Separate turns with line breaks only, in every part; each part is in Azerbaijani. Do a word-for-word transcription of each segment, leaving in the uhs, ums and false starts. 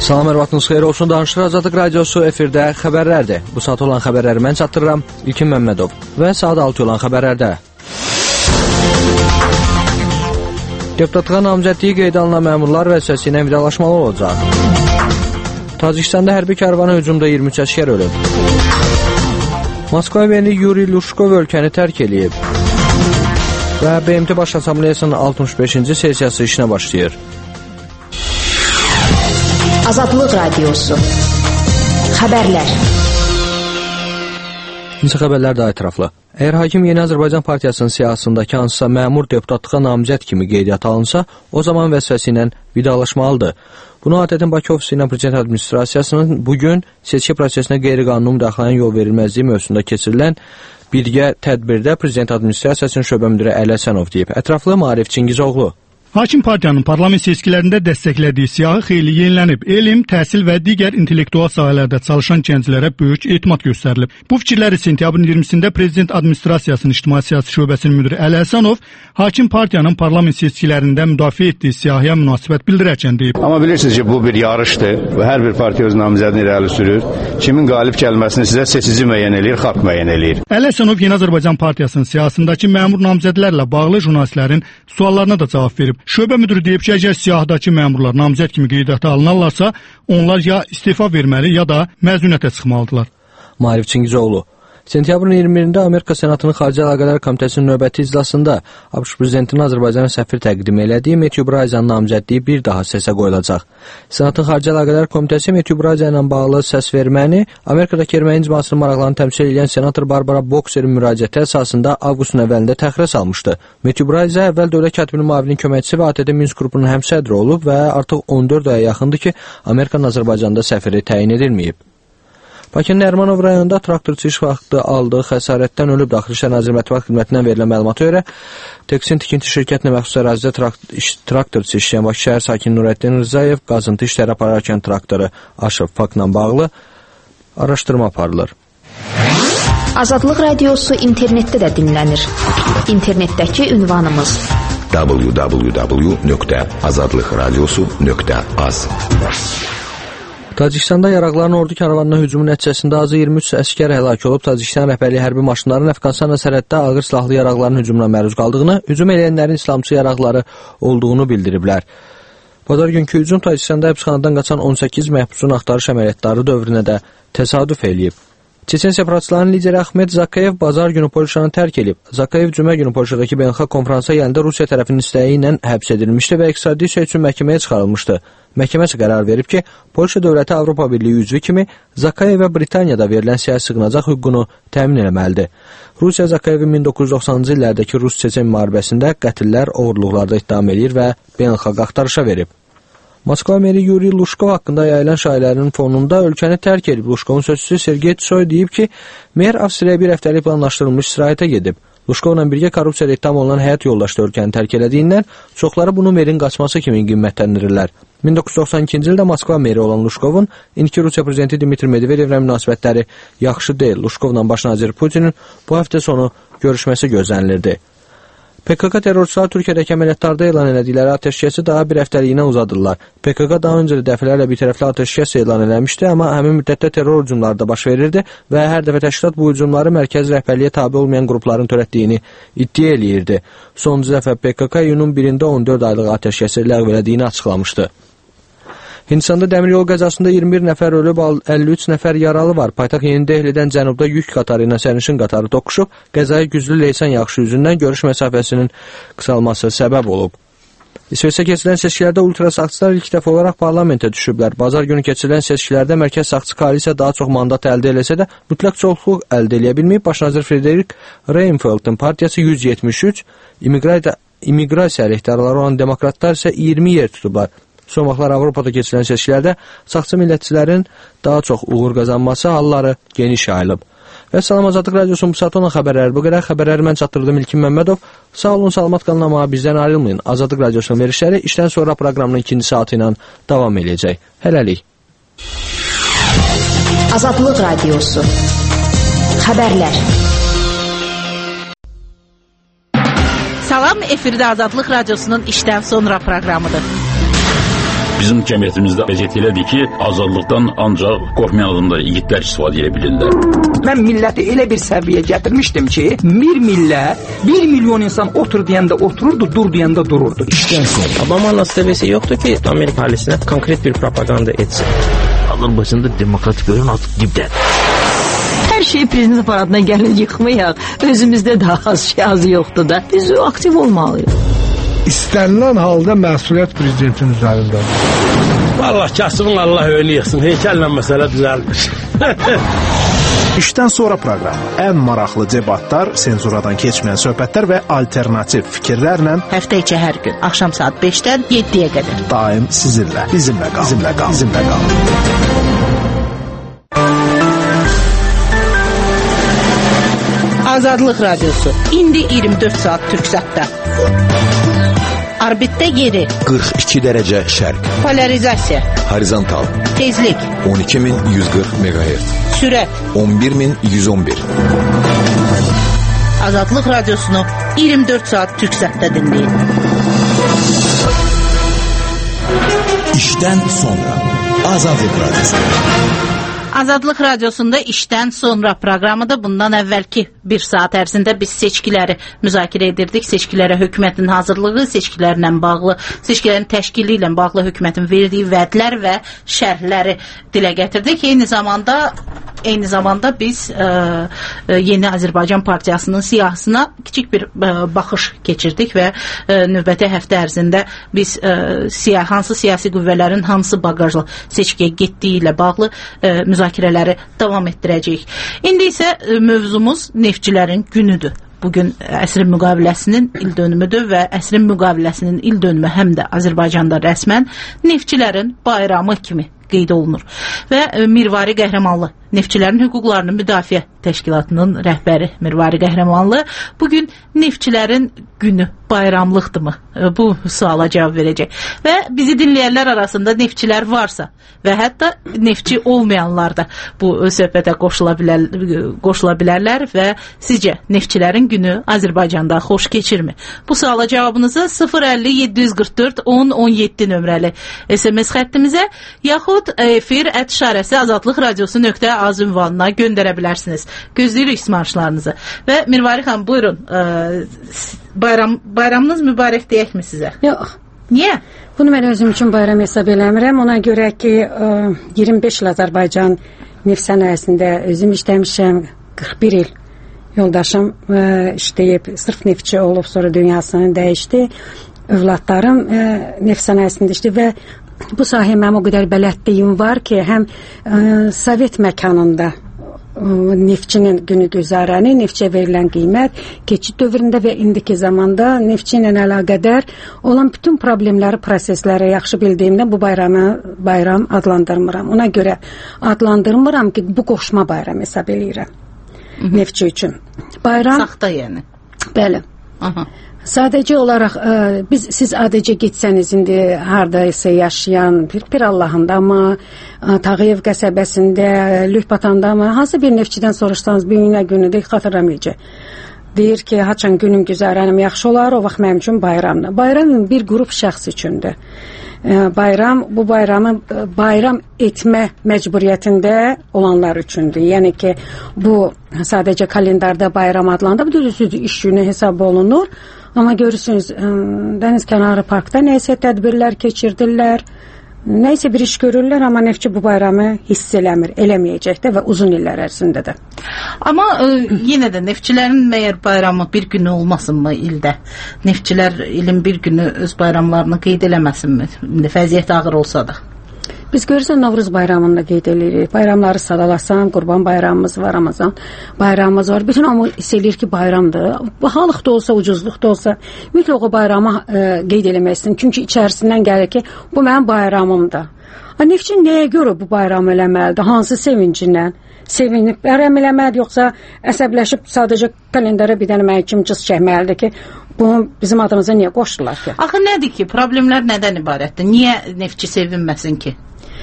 Salam, hər vaxtınız xeyir olsun. Danışır Azadlıq Radiosu efirdə xəbərlərdir. Bu saat olan xəbərləri mən çatdırıram. İlkin Məmmədov və saat altı olan xəbərlərdə. Deputatlığa namizədliyi qeydə alınan məmurlar vəzifəsi ilə vidalaşmalı olacaq. Tacikistanda hərbi karvana hücumda iyirmi üç əsgər ölüb. Moskva meri Yuri Lushkov ölkəni tərk edib. Və B M T Baş Assambleyasının altmış beşinci sessiyası işinə başlayır.
Azadlıq Radiosu Xəbərlər.
İnsə xəbərlər daha ətraflı. Əgər hakim Yeni Azərbaycan Partiyasının siyasındakı hansısa məmur deputatlığa namizəd kimi qeydiyyata alınsa, o zaman vəzifəsi ilə vidalaşmalıdır. Bunu adətən Bakı ofisi ilə Prezident Administrasiyasının bugün seçki prosesinə qeyri-qanuni müdaxilənin yol verilməzliyi mövzusunda keçirilən birgə tədbirdə Prezident Administrasiyasının şöbə müdiri Əli Həsənov deyib. Ətraflı Maarif Çingizoğlu.
Hakim partiyanın parlament seçkilərində dəstəklədiyi siyahı xeyli yenilənib. Elm, təhsil və digər intellektual sahələrdə çalışan gənclərə böyük etimad göstərilib. Bu fikirləri sentyabrın iyirmisində Prezident Administrasiyasının İctimai Siyasi Şöbəsinin müdiri Əli Həsənov hakim partiyanın parlament seçkilərində müdafiə etdiyi siyahıya münasibət bildirərkən deyib.
Amma bilirsiniz ki, bu bir yarışdır və hər bir partiya öz namizədini irəli sürür. Kimin qalib gəlməsini sizə seçici müəyyən eləyir, xalq müəyyən eləyir.
Əli Həsənov Yeni Azərbaycan Partiyasının siyasındakı məmur namizədlərlə bağlı jurnalistlərin suallarına da cavab verib. Şöbə müdürü deyib ki, əgər siyahdakı məmurlar namizəd kimi qeydiyyata alınarlarsa, onlar ya istefa verməli, ya da məzuniyyətə çıxmalıdırlar.
Maarif Çingizoğlu. Sentyabrın iyirmi birində Amerika Senatının Xarici Əlaqələr Komitəsinin növbəti iclasında ABŞ prezidentinin Azərbaycana səfir təqdim elədiyi Matthew Bryzanın namizədliyi bir daha səsə qoyulacaq. Senatın Xarici Əlaqələr Komitəsi Matthew Bryzan ilə bağlı səs verməni Amerikadakı erməni icmasının maraqlarını təmsil edən senator Barbara Boxerin müraciəti əsasında avqustun əvvəlində təxirə salmışdı. Matthew Bryzan əvvəl dövlət katibinin müavinin köməkçisi və A T D Minsk qrupunun həmsədri olub və artıq on dörd aya yaxındır ki, Amerikanın Azərbaycanda səfiri təyin edilməyib. Bakının Nərimanov rayonunda traktorçu iş vaxtı aldığı xəsarətdən ölüb. Daxili İşlər Nazirliyi Mətbuat Xidmətindən verilən məlumata görə Teksin tikinti şirkətinə məxsus ərazidə trakt traktorçu işləyən Bakı şəhər sakini Nurəddin Rzayev qazıntı işləri apararkən traktoru aşıb. Faktla bağlı araşdırma aparılır.
Azadlıq Radiosu internetdə də dinlənir. İnternetdəki ünvanımız
w w w nöqtə azadlıqradiosu nöqtə az.
Tacikistanda yaraqların ordu karvanına hücumu nəticəsində azı iyirmi üç əsgər həlak olub. Tacikistan rəhbərliyi hərbi maşınların Əfqanistanla sərhəddə ağır silahlı yaraqların hücumuna məruz qaldığını, hücum edənlərin İslamçı yaraqları olduğunu bildiriblər. Bazar günkü hücum Tacikistanda həbsxanadan qaçan on səkkiz məhbusun axtarış əməliyyatları dövrünə də təsadüf eləyib. Çeçen separatçıların lideri Ahmet Zakayev bazar günü Polşanı tərk edib. Zakayev cümə günü Polşadakı beynəlxalq konfransa gəlində Rusiya tərəfinin istəyi ilə həbs edilmişdi və iqtisadi iş üçün məhkəməyə çıxarılmışdı. Məhkəmə qərar verib ki, Polşa dövləti Avropa Birliyi üzvü kimi Zakayevə Britaniyada verilən siyasi sığınacaq hüququnu təmin etməlidir. Rusiya Zakayevin min doqquz yüz doxsanıncı illərdəki Rus-Çeçen müharibəsində qətillər, oğurluqlarda ittiham edir və beynəlxalq axtarışa verib. Moskva meri Yuri Lushkov haqqında yayılan şayiələrin fonunda ölkəni tərk edib. Lushkovun sözçüsü Sergey Tsoy deyib ki, mer Avstriyaya bir həftəlik planlaşdırılmış istirahətə gedib. Lushkovla birgə korrupsiyada ittiham olunan həyat yoldaşı ölkəni tərk elədiyindən çoxları bunu merin qaçması kimi qiymətləndirirlər. min doqquz yüz doxsan ikinci ildə Moskva meri olan Lushkovun indiki Rusiya prezidenti Dmitri Medvedevlə münasibətləri yaxşı deyil. Lushkovla baş nazir Putinin bu həftə sonu görüşməsi gözlənilirdi. P K K terrorçular Türkiyədəki əməliyyatlarda elan elədikləri atəşkəsi daha bir həftəliyinə uzadırlar. P K K daha öncə də dəfələrlə bitərəfli atəşkəs elan eləmişdi, amma həmin müddətdə terror hücumları da baş verirdi və hər dəfə təşkilat bu hücumları mərkəzi rəhbərliyə tabe olmayan qrupların törətdiyini iddia eləyirdi. Sonuncu dəfə P K K iyunun birində on dörd aylıq atəşkəsi ləğv elədiyini açıqlamışdı. Hindistanda dəmir yol qəzasında iyirmi bir nəfər ölüb, əlli üç nəfər yaralı var. Paytaxt Yeni Dehlidən cənubda yük qatarı ilə sərnişin qatarı toqquşub, qəzaya güclü leysan yağışı yüzündən görüş məsafəsinin qısalması səbəb olub. İsveçdə keçirilən seçkilərdə ultrasağçılar ilk dəfə olaraq parlamentə düşüblər. Bazar günü keçirilən seçkilərdə mərkəz sağçı koalisiya daha çox mandat əldə eləsə də mütləq çoxluq əldə eləyə bilməyib. Baş nazir Frederik Reinfeldtin partiyası yüz yetmiş üç, immiqrasiya əleyhdarları olan demokratlar isə iyirmi yer tutublar. Son vaxtlar Avropada keçirilən seçkilərdə sağçı millətçilərin daha çox uğur qazanması halları geniş yayılıb. Və Salam Azadlıq Radiosunun bu saat olan xəbərləri bu qədər. Xəbərləri mən çatdırdım İlkin Məmmədov. Sağ olun, salamat qalın, amma bizdən ayrılmayın. Azadlıq Radiosunun verişləri işdən sonra proqramının ikinci saatı ilə davam edəcək. Hələlik.
Azadlıq Radiosu Xəbərlər.
Salam, efirdə Azadlıq Radiosunun işdən sonra proqramıdır. Bizim cəmiyyətimizdə vəziyyət elədir ki, azadlıqdan ancaq qorxmayan adamlar, igidlər istifadə edə bilirlər.
Mən milləti elə bir səviyyəyə gətirmişdim ki, bir millət, bir milyon insan otur deyəndə otururdu, dur deyəndə dururdu.
İşdən sonra. Obama nasibesi yoktu ki, Amerika ailesine konkret bir propaganda etsin.
Azərbaycanda demokratik bölüm artıq dibdədir.
Hər şey prezident aparatına gəlin yıxmayaq. Özümüzdə daha az şey azı yoxdur da. Biz aktiv olmalıyıq.
İstənilən halda məsuliyyət prezidentin üzərindədir.
Vallahi kasımın Allah önü yıxsın. Heykəllə məsələ düzəlmiş.
İşdən sonra proqramı. Ən maraqlı debatlar, senzuradan keçməyən söhbətlər və alternativ fikirlərlə
həftə içi hər gün axşam saat beşdən yeddiyə qədər.
Daim sizinlə. Bizimlə qal. Bizimlə qal. Bizimlə qal.
Azadlıq Radiosu. İndi iyirmi dörd saat Türksatda. Orbitdə yeri.
qırx iki dərəcə şərq.
Polarizasiya.
Horizontal.
Tezlik.
on iki min yüz qırx megahertz.
Sürət.
on bir min yüz on bir.
Azadlıq Radiosunu iyirmi dörd saat Türksatda dinləyin.
İşdən sonra Azadlıq Radiosu.
Azadlıq Radiosunda işdən sonra proqramı da bundan əvvəlki bir saat ərzində biz seçkiləri müzakirə edirdik. Seçkilərə hökumətin hazırlığı, seçkilərlə bağlı, seçkilərin təşkili ilə bağlı hökumətin verdiyi vədlər və şərhləri dilə gətirdik. Eyni zamanda eyni zamanda biz ə, ə, Yeni Azərbaycan Partiyasının siyahısına kiçik bir ə, baxış keçirdik və ə, növbəti həftə ərzində biz ə, siyah, hansı siyasi qüvvələrin hansı bagajla seçkiyə getdiyi ilə bağlı ə, müzakirələri davam etdirəcəyik. İndi isə ə, mövzumuz neftçilərin günüdür. Bugün əsrin müqaviləsinin il dönümüdür və əsrin müqaviləsinin il dönümü həm də Azərbaycanda rəsmən neftçilərin bayramı kimi qeyd olunur. Və Mirvari Qəhrəmanlı, Neftçilərin Hüquqlarının Müdafiə Təşkilatının rəhbəri Mirvari Qəhrəmanlı bugün neftçilərin günü bayramlıqdırmı? Bu suala cavab verəcək. Və bizi dinləyənlər arasında neftçilər varsa və hətta neftçi olmayanlar da bu söhbətə qoşula, bilər, qoşula bilərlər və sizcə neftçilərin günü Azərbaycanda xoş keçirmi? Bu suala cavabınızı sıfır əlli yeddi yüz qırx dörd on on yeddi nömrəli S M S xəttimizə yaxud efir ət işarəsi azadlıq radiosu nöqtə az ünvanına göndərə bilərsiniz. Gözləyirik ismarışlarınızı. Və Mirvari xan, buyurun. Ə, bayram, bayramınız mübarək deyəkmi sizə?
Yox.
Niyə?
Bunu mən özüm üçün bayram hesab eləmirəm. Ona görə ki, ə, iyirmi beş il Azərbaycan neft sənayesində özüm işləmişəm. qırx bir il yoldaşım ə, işləyib, sırf neftçi olub, sonra dünyasını dəyişdi. Övladlarım ə, neft sənayesində işləyib və bu sahə mənim o qədər bələdliyim var ki, həm ə, Sovet məkanında ə, neftçinin günü güzərəni, neftçiyə verilən qiymət, keçid dövründə və indiki zamanda neftçi ilə əlaqədar olan bütün problemləri, prosesləri yaxşı bildiyimdən bu bayramı bayram adlandırmıram. Ona görə adlandırmıram ki, bu qoşma bayram hesab eləyirəm neftçi üçün. Bayram...
Saxta yəni.
Bəli. Aha. Sadəcə olaraq ə, biz siz adəcə getsəniz indi hardaysa yaşayan bir bir Allahında amma ə, Tağıyev qəsəbəsində, Lühbatanda amma hansı bir neftçidən soruşsanız bir günə günüdür xatırlamayacaq. Deyir ki, haçan günüm güzərənim yaxşı olar, o vaxt mənim üçün bayramdır. Bayram bir qrup şəxs üçündür. Ə, bayram bu bayramı bayram etmə məcburiyyətində olanlar üçündür. Yəni ki, bu sadəcə kalendarda bayram adlanır, bu düzdür iş günü hesab olunur. Amma görürsünüz, dəniz kənarı parkda nəysə tədbirlər keçirdirlər, nəysə bir iş görürlər, amma neftçi bu bayramı hiss eləmir, eləməyəcək də və uzun illər ərzində də.
Amma ə, yenə də neftçilərin məyər bayramı bir günü olmasınmı ildə? Neftçilər ilin bir günü öz bayramlarını qeyd eləməsinmi? Vəziyyət ağır olsa da.
Biz görürsən Novruz bayramını da qeyd edirik. Bayramları sadalasam, Qurban bayramımız var, Ramazan bayramımız var. Bütün hamı hiss eləyir ki, bayramdır. Bahalıq da olsa, ucuzluq da olsa, mütləq o bayramı e, qeyd eləməksin. Çünki içərisindən gəlir ki, bu mənim bayramımdır. Neftçi nəyə görə bu bayramı eləməlidir? Hansı sevincindən? Sevinib bayram eləməlidir, yoxsa əsəbləşib sadəcə kalendara bir dənə mənim kimi cız çəkməlidir ki, bunu bizim adımıza niyə qoşdular ki?
Axı nədir ki, problemlər nədən ibarətdir? Niyə neftçi sevinməsin ki?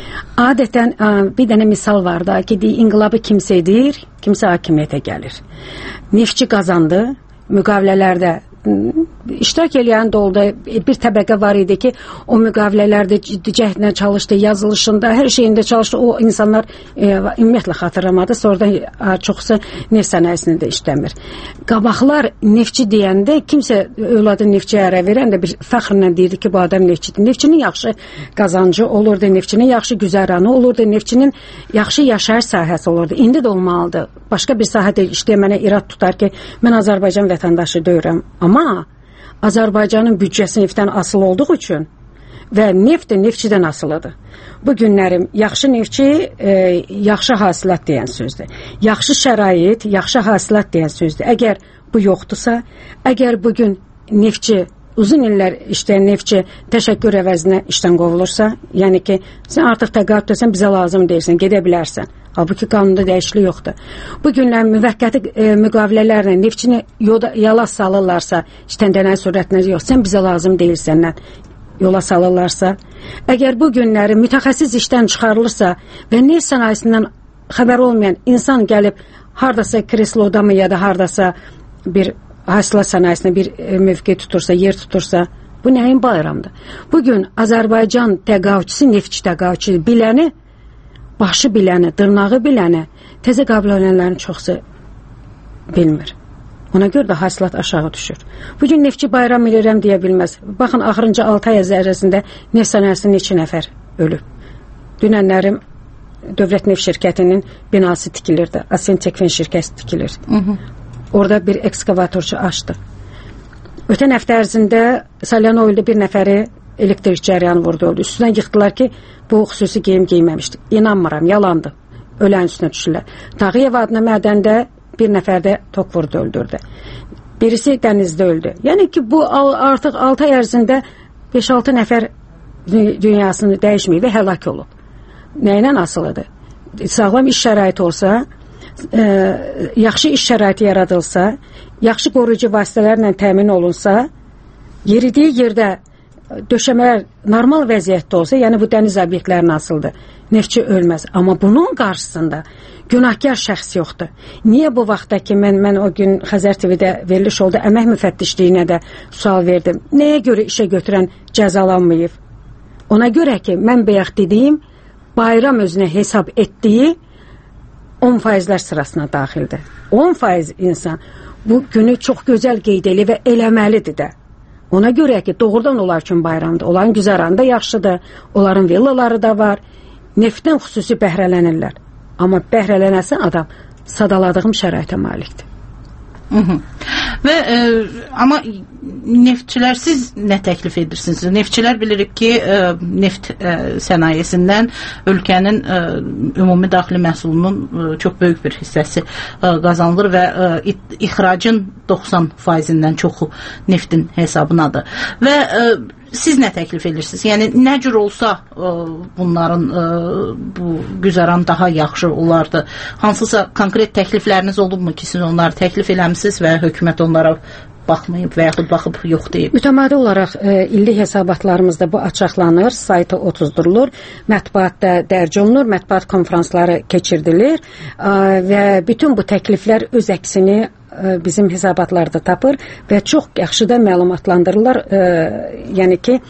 Adətən bir dənə misal var da ki, inqilabı kimsə edir, kimsə hakimiyyətə gəlir. Neftçi qazandı, müqavilələrdə iştirak edən də oldu. Bir təbəqə var idi ki, o müqavilələrdə ciddi cəhdlə çalışdı, yazılışında, hər şeyində çalışdı. O insanlar e, ümumiyyətlə xatırlamadı. Sonradan e, çoxsu neft sənayesində işləmir. Qabaqlar neftçi deyəndə kimsə övladı neftçiyə ərə verəndə bir fəxrlə deyirdi ki, bu adam neftçidir. Neftçinin yaxşı qazancı olurdu, neftçinin yaxşı güzəranı olurdu, neftçinin yaxşı yaşayış sahəsi olurdu. İndi də olmalıdır. Başqa bir sahədə işləyə mənə irad tutar ki, mən Azərbaycan vətəndaşı deyirəm. Amma Azərbaycanın büdcəsi neftdən asılı olduğu üçün və neft də neftçidən asılıdır. Bu günlərim yaxşı neftçi, e, yaxşı hasilat deyən sözdür. Yaxşı şərait, yaxşı hasilat deyən sözdür. Əgər bu yoxdursa, əgər bugün neftçi, uzun illər işləyən neftçi təşəkkür əvəzinə işdən qovulursa, yəni ki, sən artıq təqaüddəsən, bizə lazım deyirsən, gedə bilərsən. Halbuki qanunda dəyişiklik yoxdur. Bu günlər müvəqqəti e, müqavilələrlə neftçini yoda, yola salırlarsa, işləndənən sürətlə yox, sən bizə lazım deyilsəndən yola salırlarsa, əgər bu günləri mütəxəssis işdən çıxarılırsa və neft sənayesindən xəbər olmayan insan gəlib hardasa kresloda mı ya da hardasa bir hasilat sənayesində bir e, mövqe tutursa, yer tutursa, bu nəyin bayramdır? Bugün Azərbaycan təqaüdçüsü, neftçi təqaüdçü biləni, başı biləni, dırnağı biləni, təzə qəbul edənlərin çoxsu bilmir. Ona görə də hasilat aşağı düşür. Bugün neftçi bayram edirəm deyə bilməz. Baxın, axırıncı altı ay ərzində neft sənayesində neçə nəfər ölüb. Dünənlərim Dövlət Neft Şirkətinin binası tikilirdi. Asentekfen şirkəti tikilir. Hı -hı. Orada bir ekskavatorçu açdı. Ötən həftə ərzində Salyanoyulda bir nəfəri elektrik cəryanı vurdu, öldü. Üstündən yıxdılar ki, bu xüsusi geyim geyməmişdi. İnanmıram, yalandı. Ölən üstünə düşürlər. Tağıyev adına mədəndə bir nəfər də tok vurdu, öldürdü. Birisi dənizdə öldü. Yəni ki, bu artıq altı ay ərzində beş altı nəfər dünyasını dəyişməyib və həlak olub. Nəylə asılıdır? Sağlam iş şəraiti olsa, e, yaxşı iş şəraiti yaradılsa, yaxşı qoruyucu vasitələrlə təmin olunsa, yeridiyi yerdə döşəmələr normal vəziyyətdə olsa, yəni bu dəniz obyektləri asıldır. Neftçi ölməz. Amma bunun qarşısında günahkar şəxs yoxdur. Niyə bu vaxtda ki, mən, mən o gün Xəzər T V-də veriliş oldu, əmək müfəttişliyinə də sual verdim. Nəyə görə işə götürən cəzalanmayıb? Ona görə ki, mən bayaq dediyim, bayram özünə hesab etdiyi on faizlər sırasına daxildir. on faiz insan bu günü çox gözəl qeyd edir və eləməlidir də. Ona görə ki, doğrudan onlar üçün bayramdır. Onların güzəranı da yaxşıdır. Onların villaları da var. Neftdən xüsusi bəhrələnirlər. Amma bəhrələnəsən adam sadaladığım şəraitə malikdir.
Hı -hı. Və e, amma neftçilər siz nə təklif edirsiniz? Neftçilər bilirik ki, e, neft e, sənayesindən ölkənin e, ümumi daxili məhsulunun e, çox böyük bir hissəsi e, qazanılır və e, ixracın doxsan faizindən çoxu neftin hesabınadır. Və e, siz nə təklif edirsiniz? Yəni, nə cür olsa e, bunların e, bu güzəran daha yaxşı olardı? Hansısa konkret təklifləriniz olubmu ki, siz onları təklif eləmişsiniz və hökumət onlara baxmayıb və yaxud baxıb yox deyib?
Mütəmadi olaraq e, illik hesabatlarımızda bu açıqlanır, saytı otuzdurulur, mətbuatda dərc olunur, mətbuat konferansları keçirilir e, və bütün bu təkliflər öz əksini e, bizim hesabatlarda tapır və çox yaxşı da məlumatlandırırlar. E, yəni ki,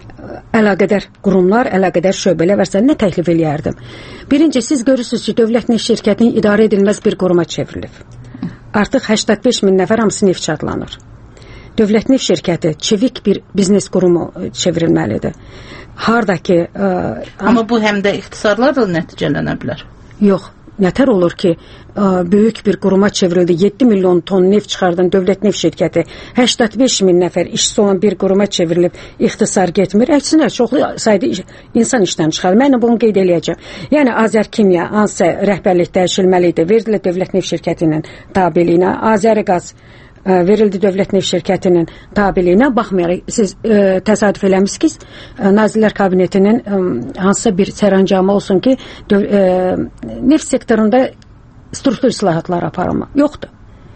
əlaqədar qurumlar, əlaqədar şöbələr və nə təklif eləyərdim? Birinci, siz görürsünüz ki, Dövlət Neft Şirkətinin idarə edilməz bir quruma çevrilib. Artıq səksən beş min nəfər hamısı neftçi adlanır. Dövlət Neft Şirkəti çevik bir biznes qurumu çevrilməlidir. Harda ki... Ə,
Amma bu həm də ixtisarlarla nəticələnə bilər.
Yox. Nətər olur ki, ə, böyük bir quruma çevrildi, yeddi milyon ton neft çıxardan Dövlət Neft Şirkəti, səksən beş min nəfər işçisi olan bir quruma çevrilib, ixtisar getmir. Əksinə, çoxlu sayda iş, insan işdən çıxarır. Mən bunu qeyd eləyəcəm. Yəni, Azərkimya hansısa rəhbərlik dəyişilməli idi, verildi Dövlət Neft Şirkətinin tabiliyinə, Azəriqaz verildi Dövlət Neft Şirkətinin tabiliyinə, baxmayaraq, siz e, təsadüf eləmişsiniz ki, e, Nazirlər Kabinetinin e, hansısa bir sərəncamı olsun ki, döv, e, neft sektorunda struktur islahatlar aparılma. Yoxdur.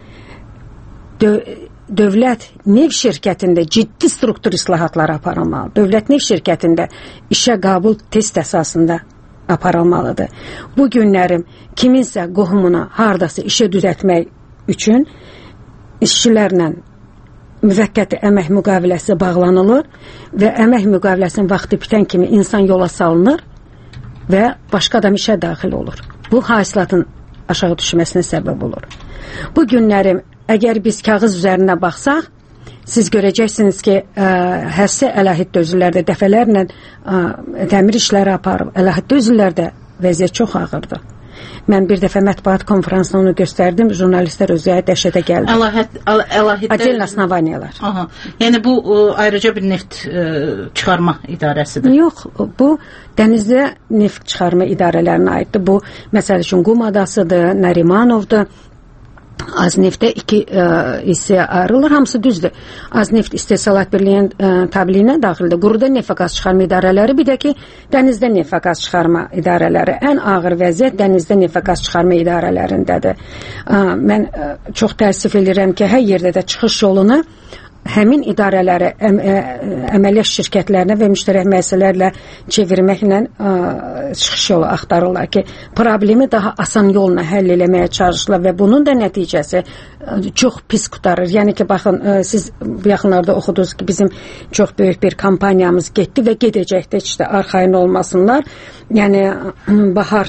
Döv, Dövlət Neft Şirkətində ciddi struktur islahatlar aparılmalı. Dövlət Neft Şirkətində işə qəbul test əsasında aparılmalıdır. Bu günlərim kiminsə qohumuna hardasa işə düzəltmək üçün işçilərlə müvəqqəti əmək müqaviləsi bağlanılır və əmək müqaviləsinin vaxtı bitən kimi insan yola salınır və başqa adam işə daxil olur. Bu hasilatın aşağı düşməsinə səbəb olur. Bu günləri əgər biz kağız üzərinə baxsaq, siz görəcəksiniz ki, ə, həssə əlahiddə özüllərdə dəfələrlə ə, təmir işləri aparıb, əlahiddə özüllərdə vəziyyət çox ağırdır. Mən bir dəfə mətbuat konferansında onu göstərdim, jurnalistlər özü dəhşətə gəldi.
Əlahid, əl, əlahiddə...
Adel asnavaniyalar.
Aha. Yəni bu ə, ayrıca bir neft ə, çıxarma idarəsidir.
Yox, bu dənizdə neft çıxarma idarələrinə aiddir. Bu, məsəl üçün, Qum adasıdır, Narimanovdur. Az neftə iki ə, hissəyə ayrılır, hamısı düzdür. Az neft istehsalat birliyin ə, təbliğinə daxildir. Quruda neft və qaz çıxarma idarələri, bir də ki, dənizdə neft və qaz çıxarma idarələri. Ən ağır vəziyyət dənizdə neft və qaz çıxarma idarələrindədir. Ə, mən ə, çox təəssüf edirəm ki, hər yerdə də çıxış yolunu həmin idarələri əm, ə, əməliyyat şirkətlərinə və müştərək müəssisələrlə çevirməklə ə, çıxış yolu axtarırlar ki, problemi daha asan yolla həll eləməyə çalışırlar və bunun da nəticəsi ə, çox pis qutarır. Yəni ki, baxın, ə, siz yaxınlarda oxudunuz ki, bizim çox böyük bir kampaniyamız getdi və gedəcəkdə heç də arxayın olmasınlar. Yəni, bahar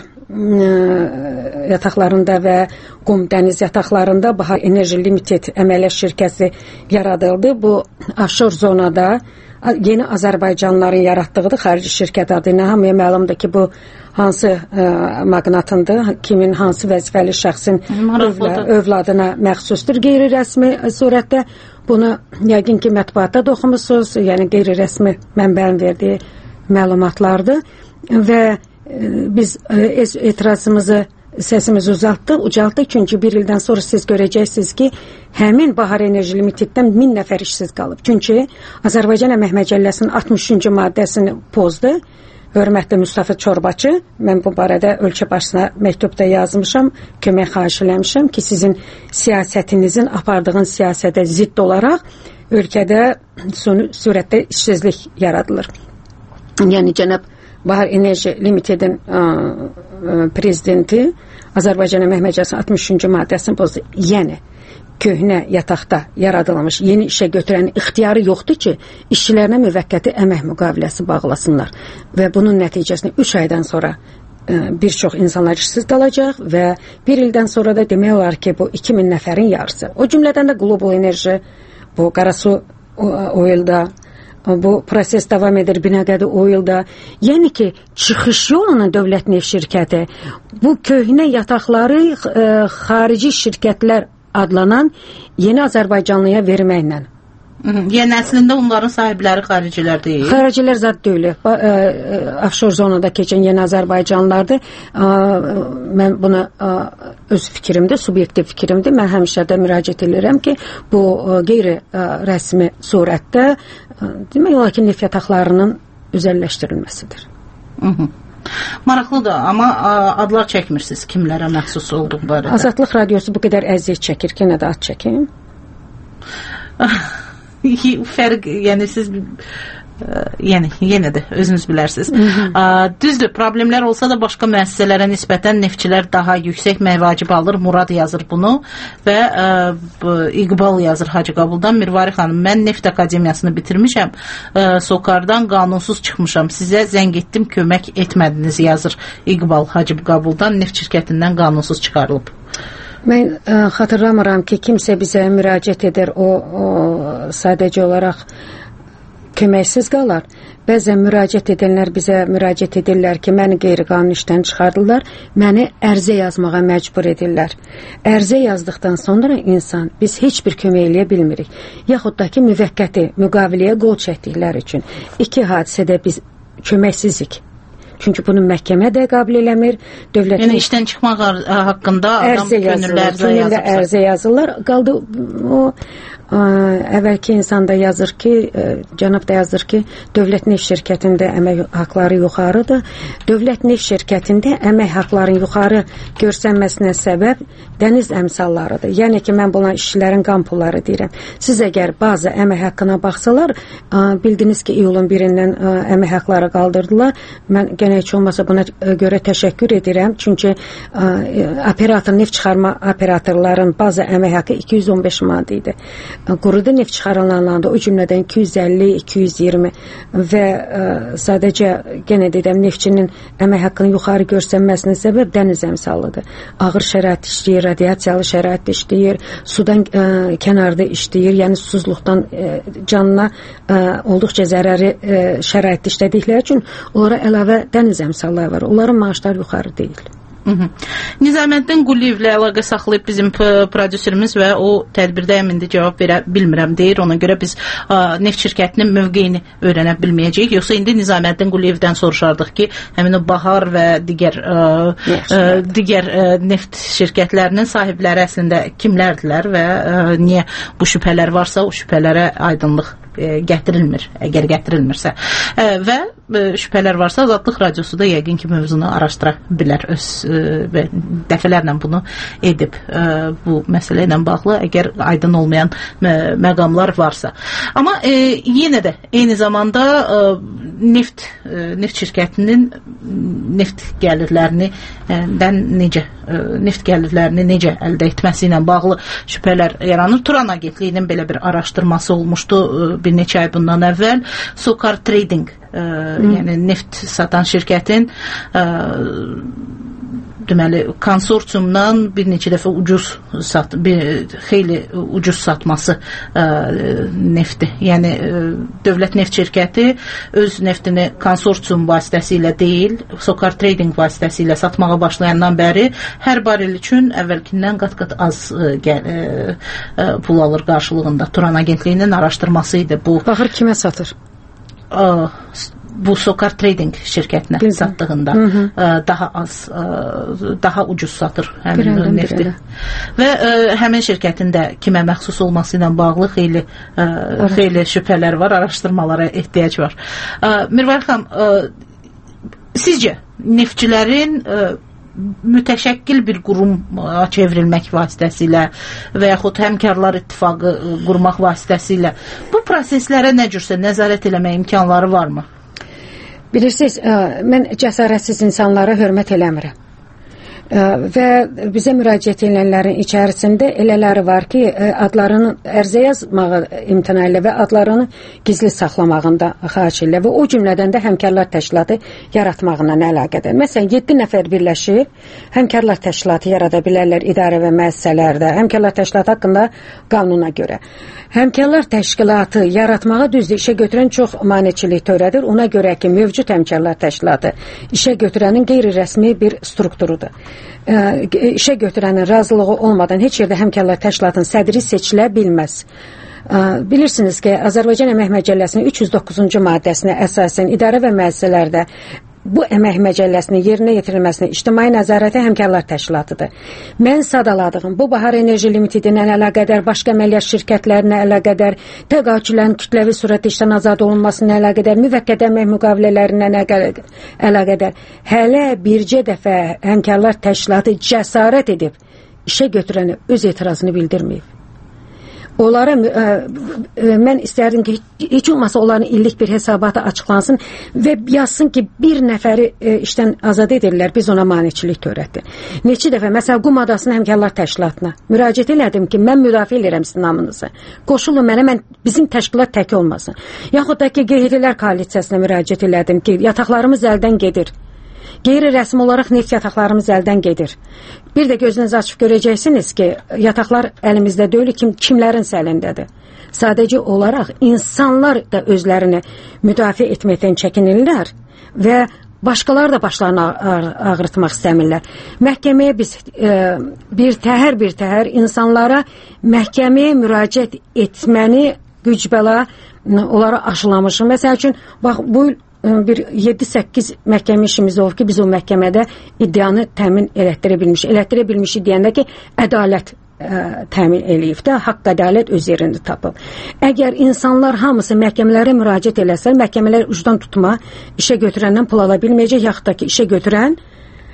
yataqlarında və Qum dəniz yataqlarında Bahar Enerji Limited əməliyyat şirkəti yaradıldı. Bu offshore zonada yeni Azərbaycanlıların yaratdığıdır, xarici şirkət adı ilə. Hamıya məlumdur ki, bu hansı ə, maqnatındır, kimin hansı vəzifəli şəxsin övla, övladına məxsusdur qeyri-rəsmi surətdə. Bunu yəqin ki, mətbuatda da oxumusunuz, yəni qeyri-rəsmi mənbənin verdiyi məlumatlardır və biz ez etirazımızı, səsimizi uzatdıq, ucaltdıq, çünki bir ildən sonra siz görəcəksiniz ki, həmin Bahar Enerji Limiteddən min nəfər işsiz qalıb. Çünki Azərbaycan Əmək Məcəlləsinin altmış üçüncü maddəsini pozdu. Hörmətli Mustafa Çorbaçı, mən bu barədə ölkə başına məktubda yazmışam, kömək xahiş eləmişəm ki, sizin siyasətinizin apardığın siyasətə zidd olaraq ölkədə sürətdə işsizlik yaradılır. Yəni, cənab Bahar Enerji Limitedin ə, ə, prezidenti Azərbaycan Əmək Məcəlləsinin altmış üçüncü maddəsini pozdu. Yəni, köhnə yataqda yaradılmış yeni işə götürən ixtiyarı yoxdur ki, işçilərinə müvəqqəti əmək müqaviləsi bağlasınlar. Və bunun nəticəsində üç aydan sonra ə, bir çox insanlar işsiz qalacaq və bir ildən sonra da demək olar ki, bu iki min nəfərin yarısı. O cümlədən də Global Enerji, bu Qarasu Oil'da, bu proses davam edir Binəqədi Oil'da. Yəni ki, çıxış yoluna dövlət neft şirkəti bu köhnə yataqları ə, xarici şirkətlər adlanan yeni Azərbaycanlıya verməklə.
Yəni əslində onların sahibləri xaricilər deyil.
Xaricilər zət deyil. Offshore zonada keçən yeni Azərbaycanlılardır. Mən buna öz fikrimdir, subyektiv fikrimdir. Mən həmişə də müraciət edirəm ki, bu qeyri-rəsmi surətdə demək olar ki, neft yataqlarının özəlləşdirilməsidir.
Hı -hı. Maraqlıdır, amma adlar çəkmirsiniz kimlərə məxsus olduğu barədə.
Azadlıq radiosu bu qədər əziyyət çəkir ki, nə də ad çəkim?
Fərq, yəni siz yəni yenə də özünüz bilərsiniz. Düzdür, problemlər olsa da başqa müəssisələrə nisbətən neftçilər daha yüksək məvacib alır. Murad yazır bunu və ə, İqbal yazır Hacıqabuldan. Mirvari xanım, mən Neft Akademiyasını bitirmişəm. Ə, Sokardan qanunsuz çıxmışam. Sizə zəng etdim, kömək etmədiniz yazır İqbal Hacıqabuldan. Neft şirkətindən qanunsuz çıxarılıb.
Mən ə, xatırlamıram ki, kimsə bizə müraciət edir, o, o sadəcə olaraq köməksiz qalar. Bəzən müraciət edənlər bizə müraciət edirlər ki, məni qeyri-qanuni işdən çıxardılar, məni ərizə yazmağa məcbur edirlər. Ərizə yazdıqdan sonra insan, biz heç bir kömək eləyə bilmirik. Yaxud da ki, müvəqqəti müqaviləyə qol çəkdikləri üçün. İki hadisədə biz köməksizlik. Çünki bunu məhkəmə də qəbul eləmir. Dövlətin...
Yəni işdən çıxmaq haqqında adam könüllü
ərizə yazırlar. Qaldı o ə, əvvəlki insanda yazır ki, ə, cənab da yazır ki, dövlət neft şirkətində əmək haqları yuxarıdır. Dövlət neft şirkətində əmək haqlarının yuxarı görsənməsinə səbəb dəniz əmsallarıdır. Yəni ki, mən buna işçilərin qan pulları deyirəm. Siz əgər bazı əmək haqqına baxsalar, ə, bildiniz ki, iyulun birindən ə, əmək haqları qaldırdılar. Mən genə Sizdən heç olmasa buna görə təşəkkür edirəm. Çünki operator, neft çıxarma operatorların bazı əmək haqqı iki yüz on beş manat idi. Quruda neft çıxarılanlarda o cümlədən iki yüz əlli iki yüz iyirmi və ə, sadəcə yenə deyirəm neftçinin əmək haqqının yuxarı görsənməsinin səbəb dəniz əmsalıdır. Ağır şərait işləyir, radiasiyalı şərait işləyir, sudan ə, kənarda işləyir, yəni susuzluqdan ə, canına ə, olduqca zərəri ə, şərait işlədikləri üçün onlara əlavə dəniz əmsalları var. Onların maaşları yuxarı deyil.
Hı -hı. Nizaməddin Quliyevlə əlaqə saxlayıb bizim prodüserimiz və o tədbirdə əmindir cavab verə bilmirəm deyir. Ona görə biz ə, neft şirkətinin mövqeyini öyrənə bilməyəcəyik. Yoxsa indi Nizaməddin Quliyevdən soruşardıq ki, həmin o Bahar və digər ə, ə, digər ə, neft şirkətlərinin sahibləri əslində kimlərdilər və ə, niyə bu şübhələr varsa o şübhələrə aydınlıq gətirilmir, əgər gətirilmirsə ə, və ə, şübhələr varsa Azadlıq Radiosu da yəqin ki mövzunu araşdıra bilər öz ə, və dəfələrlə bunu edib ə, bu məsələ ilə bağlı əgər aydın olmayan ə, məqamlar varsa. Amma ə, yenə də eyni zamanda ə, neft ə, neft şirkətinin neft gəlirlərini ə, dən necə ə, neft gəlirlərini necə əldə etməsi ilə bağlı şübhələr yaranır. Turan Agentliyinin belə bir araşdırması olmuşdu ə, bir neçə ay bundan əvvəl. Sokar Trading ə, yəni neft satan şirkətin ə, deməli konsorsiumdan bir neçə dəfə ucuz sat, bir xeyli ucuz satması ə, nefti. Yəni ə, dövlət neft şirkəti öz neftini konsorsium vasitəsilə deyil, Sokar Trading vasitəsilə satmağa başlayandan bəri hər barel üçün əvvəlkindən qat-qat az ə, ə, ə, pul alır qarşılığında. Turan Agentliyinin araşdırması idi bu.
Baxır kimə satır?
Ə, bu Sokar Trading şirkətinə bildim. Satdığında hı hı. Ə, daha az, ə, daha ucuz satır həmin bildim, nefti. Bildim. Və ə, həmin şirkətin də kimə məxsus olması ilə bağlı xeyli ə, xeyli şübhələr var, araşdırmalara ehtiyac var. Ə, Mirvəli xanım, ə, sizcə neftçilərin ə, mütəşəkkil bir quruma çevrilmək vasitəsilə və yaxud həmkarlar ittifaqı qurmaq vasitəsilə bu proseslərə nə cürsə nəzarət eləmək imkanları varmı?
Bilirsiniz, mən cəsarətsiz insanlara hörmət eləmirəm. Və bizə müraciət edənlərin içərisində elələri var ki, adlarını ərizə yazmağı imtina ilə və adlarını gizli saxlamağında xahiş ilə və o cümlədən də həmkarlar təşkilatı yaratmağına əlaqədar. Məsələn, yeddi nəfər birləşib həmkarlar təşkilatı yarada bilərlər idarə və müəssisələrdə. Həmkarlar təşkilatı haqqında qanuna görə. Həmkarlar təşkilatı yaratmağa düzdür, işə götürən çox maneçilik törədir. Ona görə ki, mövcud həmkarlar təşkilatı işə götürənin qeyri-rəsmi bir strukturudur. Ə, işə götürənin razılığı olmadan heç yerdə həmkarlar təşkilatının sədri seçilə bilməz. Ə, bilirsiniz ki, Azərbaycan Əmək Məcəlləsinin üç yüz doqquzuncu maddəsinə əsasən idarə və müəssisələrdə bu əmək məcəlləsinin yerinə yetirilməsinin ictimai nəzarəti həmkarlar təşkilatıdır. Mən sadaladığım bu Bahar Enerji Limitedinə əlaqədar, başqa əməliyyat şirkətlərinə əlaqədar, təqaüdçülərin kütləvi surətdə işdən azad olunmasına əlaqədar, müvəqqəti əmək müqavilələrindən əlaqədar hələ bircə dəfə həmkarlar təşkilatı cəsarət edib işə götürəni öz etirazını bildirməyib. Onlara ə, ə, mən istərdim ki, heç olmasa onların illik bir hesabatı açıqlansın və yazsın ki, bir nəfəri ə, işdən azad edirlər, biz ona maneçilik törətdi. Neçə dəfə, məsələn, Qum Adasının həmkarlar təşkilatına müraciət elədim ki, mən müdafiə edirəm sizin namınızı. Qoşulun mənə, mən, bizim təşkilat tək olmasın. Yaxud da ki, qeyrilər koalisiyasına müraciət elədim ki, yataqlarımız əldən gedir. Qeyri-rəsmi olaraq neft yataqlarımız əldən gedir. Bir də gözünüzü açıb görəcəksiniz ki, yataqlar əlimizdə deyil, kim, kimlərin əlindədir. Sadəcə olaraq insanlar da özlərini müdafiə etməkdən çəkinirlər və başqaları da başlarını ağrıtmaq istəmirlər. Məhkəməyə biz e, bir təhər bir təhər insanlara məhkəməyə müraciət etməni güc-bəla onlara aşılamışıq. Məsəl üçün, bax, bu bir yeddi səkkiz məhkəmə işimiz olub ki, biz o məhkəmədə iddianı təmin elətdirə bilmiş. Elətdirə bilmiş deyəndə ki, ədalət ə, təmin eləyib də, haqq ədalət öz yerini tapıb. Əgər insanlar hamısı məhkəmələrə müraciət eləsə, məhkəmələr ucdan tutma, işə götürəndən pul ala bilməyəcək, yaxud da ki, işə götürən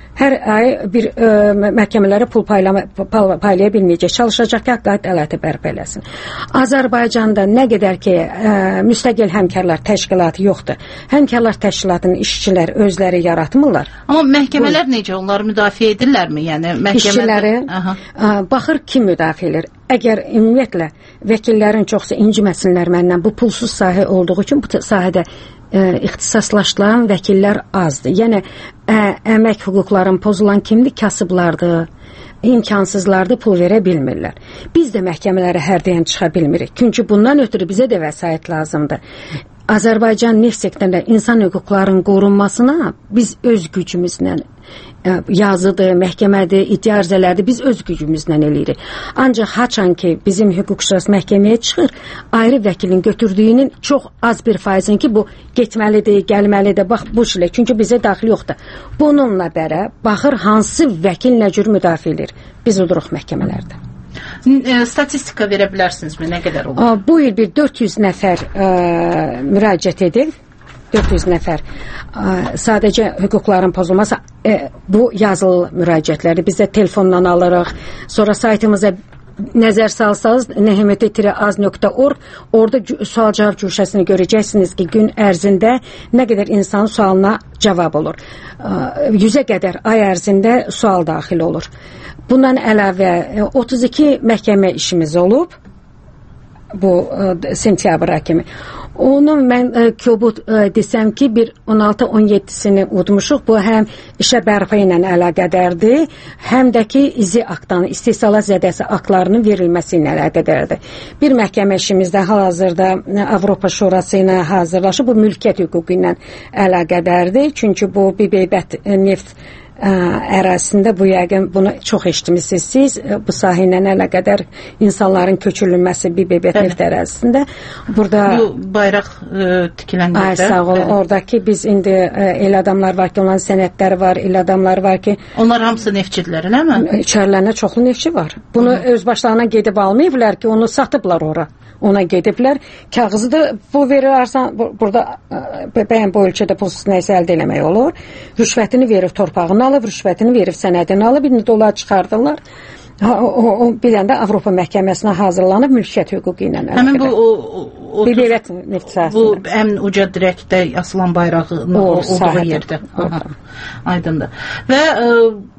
hər ay bir ə, məhkəmələrə pul paylama, paylaya bilməyəcək. Çalışacaq ki, haqq ədalətə bərpa eləsin. Azərbaycanda nə qədər ki ə, müstəqil həmkarlar təşkilatı yoxdur. Həmkarlar təşkilatının işçilər özləri yaratmırlar.
Amma məhkəmələr Bu, necə? Onları müdafiə edirlərmi? Yəni məhkəmədə
işçiləri ə, baxır kim müdafiə edir. Əgər ümumiyyətlə vəkillərin çoxsa inciməsinlər məndən, bu pulsuz sahə olduğu üçün bu sahədə ə, ixtisaslaşdıran vəkillər azdır. Yəni ə, əmək hüquqlarının pozulan kimdir? Kasıblardır, imkansızlardır, pul verə bilmirlər. Biz də məhkəmələrə hər daim çıxa bilmirik. Çünki bundan ötürü bizə də vəsait lazımdır. Azərbaycan neft sektorunda insan hüquqlarının qorunmasına biz öz gücümüzlə, yazıdır, məhkəmədir, iddia arzələrdir, biz öz gücümüzlə eləyirik. Ancaq haçan ki bizim hüquqşünas məhkəməyə çıxır, ayrı vəkilin götürdüyünün çox az bir faizin ki bu getməlidir, gəlməlidir, bax bu işlə, çünki bizə daxil yoxdur. Bununla bərə baxır hansı vəkil nə cür müdafiə edir, biz oduruq məhkəmələrdə.
Statistika verə bilərsinizmi? Nə qədər olur?
Bu il bir dörd yüz nəfər ə, müraciət edib. dörd yüz nəfər. Ə, sadəcə hüquqların pozulması ə, bu yazılı müraciətləri biz də telefondan alırıq. Sonra saytımıza nəzər salsanız n h m t tiret a z nöqtə org orada sual cavab cüşəsini görəcəksiniz ki, gün ərzində nə qədər insanın sualına cavab olur. Ə, yüzə qədər ay ərzində sual daxil olur. Bundan əlavə otuz iki məhkəmə işimiz olub bu ə, sentyabra kimi. Onu mən ə, kobud ə, desəm ki, bir on altı on yeddisini udmuşuq. Bu həm işə bərpa ilə əlaqədardır, həm də ki izi aktdan, istehsalat zədəsi aktlarının verilməsi ilə əlaqədardır. Bir məhkəmə işimizdə hal-hazırda Avropa Şurası ilə hazırlaşıb, bu mülkiyyət hüququ ilə əlaqədardır. Çünki bu Bibeybət neft Ə, ərazisində bu yəqin bunu çox eşitmisiniz siz, bu sahə ilə əlaqədar insanların köçürülməsi Bibeybət neft ərazisində. Burada
bu bayraq ə, tikilən yerdə.
Ay sağ olun. Oradakı biz indi ə, el adamlar var ki, onların sənədləri var, el adamlar var ki,
onlar hamısı neftçidirlər, eləmi?
İçərilərində çoxlu neftçi var. Bunu Hı. öz başlarına gedib almayıblar ki, onu satıblar ora. Ona gediblər. Kağızı da bu verirsən, bu, burada bəyən bu ölkədə pulsuz nəsə əldə eləmək olur. Rüşvətini verib torpağını alıb, rüşvətini verib sənədini alıb, indi dolar çıxardılar. Ha, o, o, bir dənə də Avropa məhkəməsinə hazırlanıb mülkiyyət hüququ ilə.
Həmin bu o, o,
Bibeybət neft sahəsində.
Bu ən uca dirəkdə asılan bayrağın olduğu yerdə. Aha, aydındır. Və ə,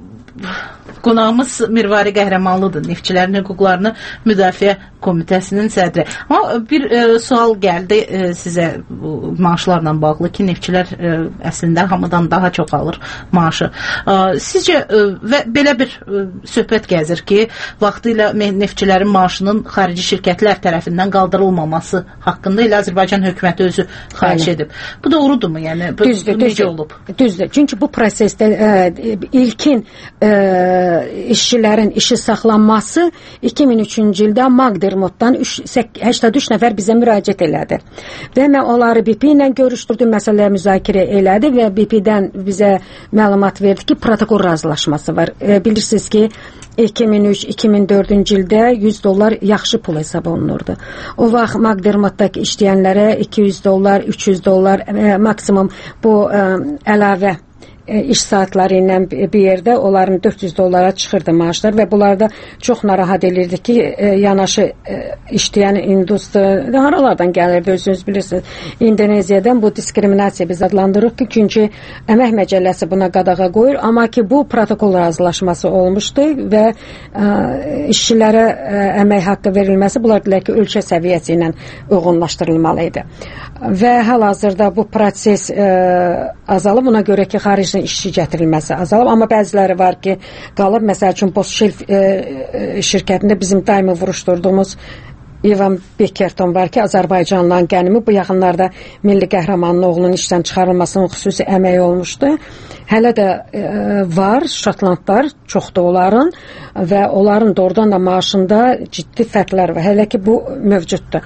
qonağımız Mirvari Qəhrəmanlıdır, neftçilərin hüquqlarını müdafiə komitəsinin sədri. Amma bir e, sual gəldi e, sizə bu, maaşlarla bağlı ki, neftçilər e, əslində hamıdan daha çox alır maaşı. E, sizcə e, və belə bir e, söhbət gəzir ki, vaxtilə neftçilərin maaşının xarici şirkətlər tərəfindən qaldırılmaması haqqında elə Azərbaycan hökuməti özü xahiş edib. Bu doğrudurmu? Yəni bu,
düzdür,
bu necə
düzdür,
olub?
Düzdür. Çünki bu prosesdə e, ilkin e, işçilərin işi saxlanması iki min üçüncü ildə Magdermotdan səksən üç nəfər bizə müraciət elədi. Və mən onları B P ilə görüşdürdüm, məsələyə müzakirə elədi və B P-dən bizə məlumat verdi ki, protokol razılaşması var. E, bilirsiniz ki, iki min üç iki min dördüncü ildə yüz dollar yaxşı pul hesab olunurdu. O vaxt Magdermotdakı işləyənlərə iki yüz dollar, üç yüz dollar e, maksimum bu e, əlavə iş saatları ilə bir yerdə onların dörd yüz dollara çıxırdı maaşlar və bunlarda çox narahat elirdi ki, yanaşı işləyən industri haralardan gəlirdi, özünüz bilirsiniz. İndoneziyadan bu diskriminasiya biz adlandırırıq ki, çünki əmək məcəlləsi buna qadağa qoyur, amma ki bu protokol razılaşması olmuşdu və ə, işçilərə ə, əmək haqqı verilməsi bunlar deyilər ki, ölkə səviyyəsi ilə uyğunlaşdırılmalı idi. Və hal-hazırda bu proses ə, azalıb, buna görə ki, xaricdən işçi gətirilməsi azalıb, amma bəziləri var ki, qalıb. Məsəl üçün Bosşelf e, şirkətində bizim daimi vuruşturduğumuz İvan Bekerton var ki, Azərbaycanlıların qənimi bu yaxınlarda Milli Qəhrəmanın oğlunun işdən çıxarılmasının xüsusi əməyi olmuşdu. Hələ də e, var, Şotlandlar çoxdur onların və onların doğrudan da maaşında ciddi fərqlər var. Hələ ki bu mövcuddur.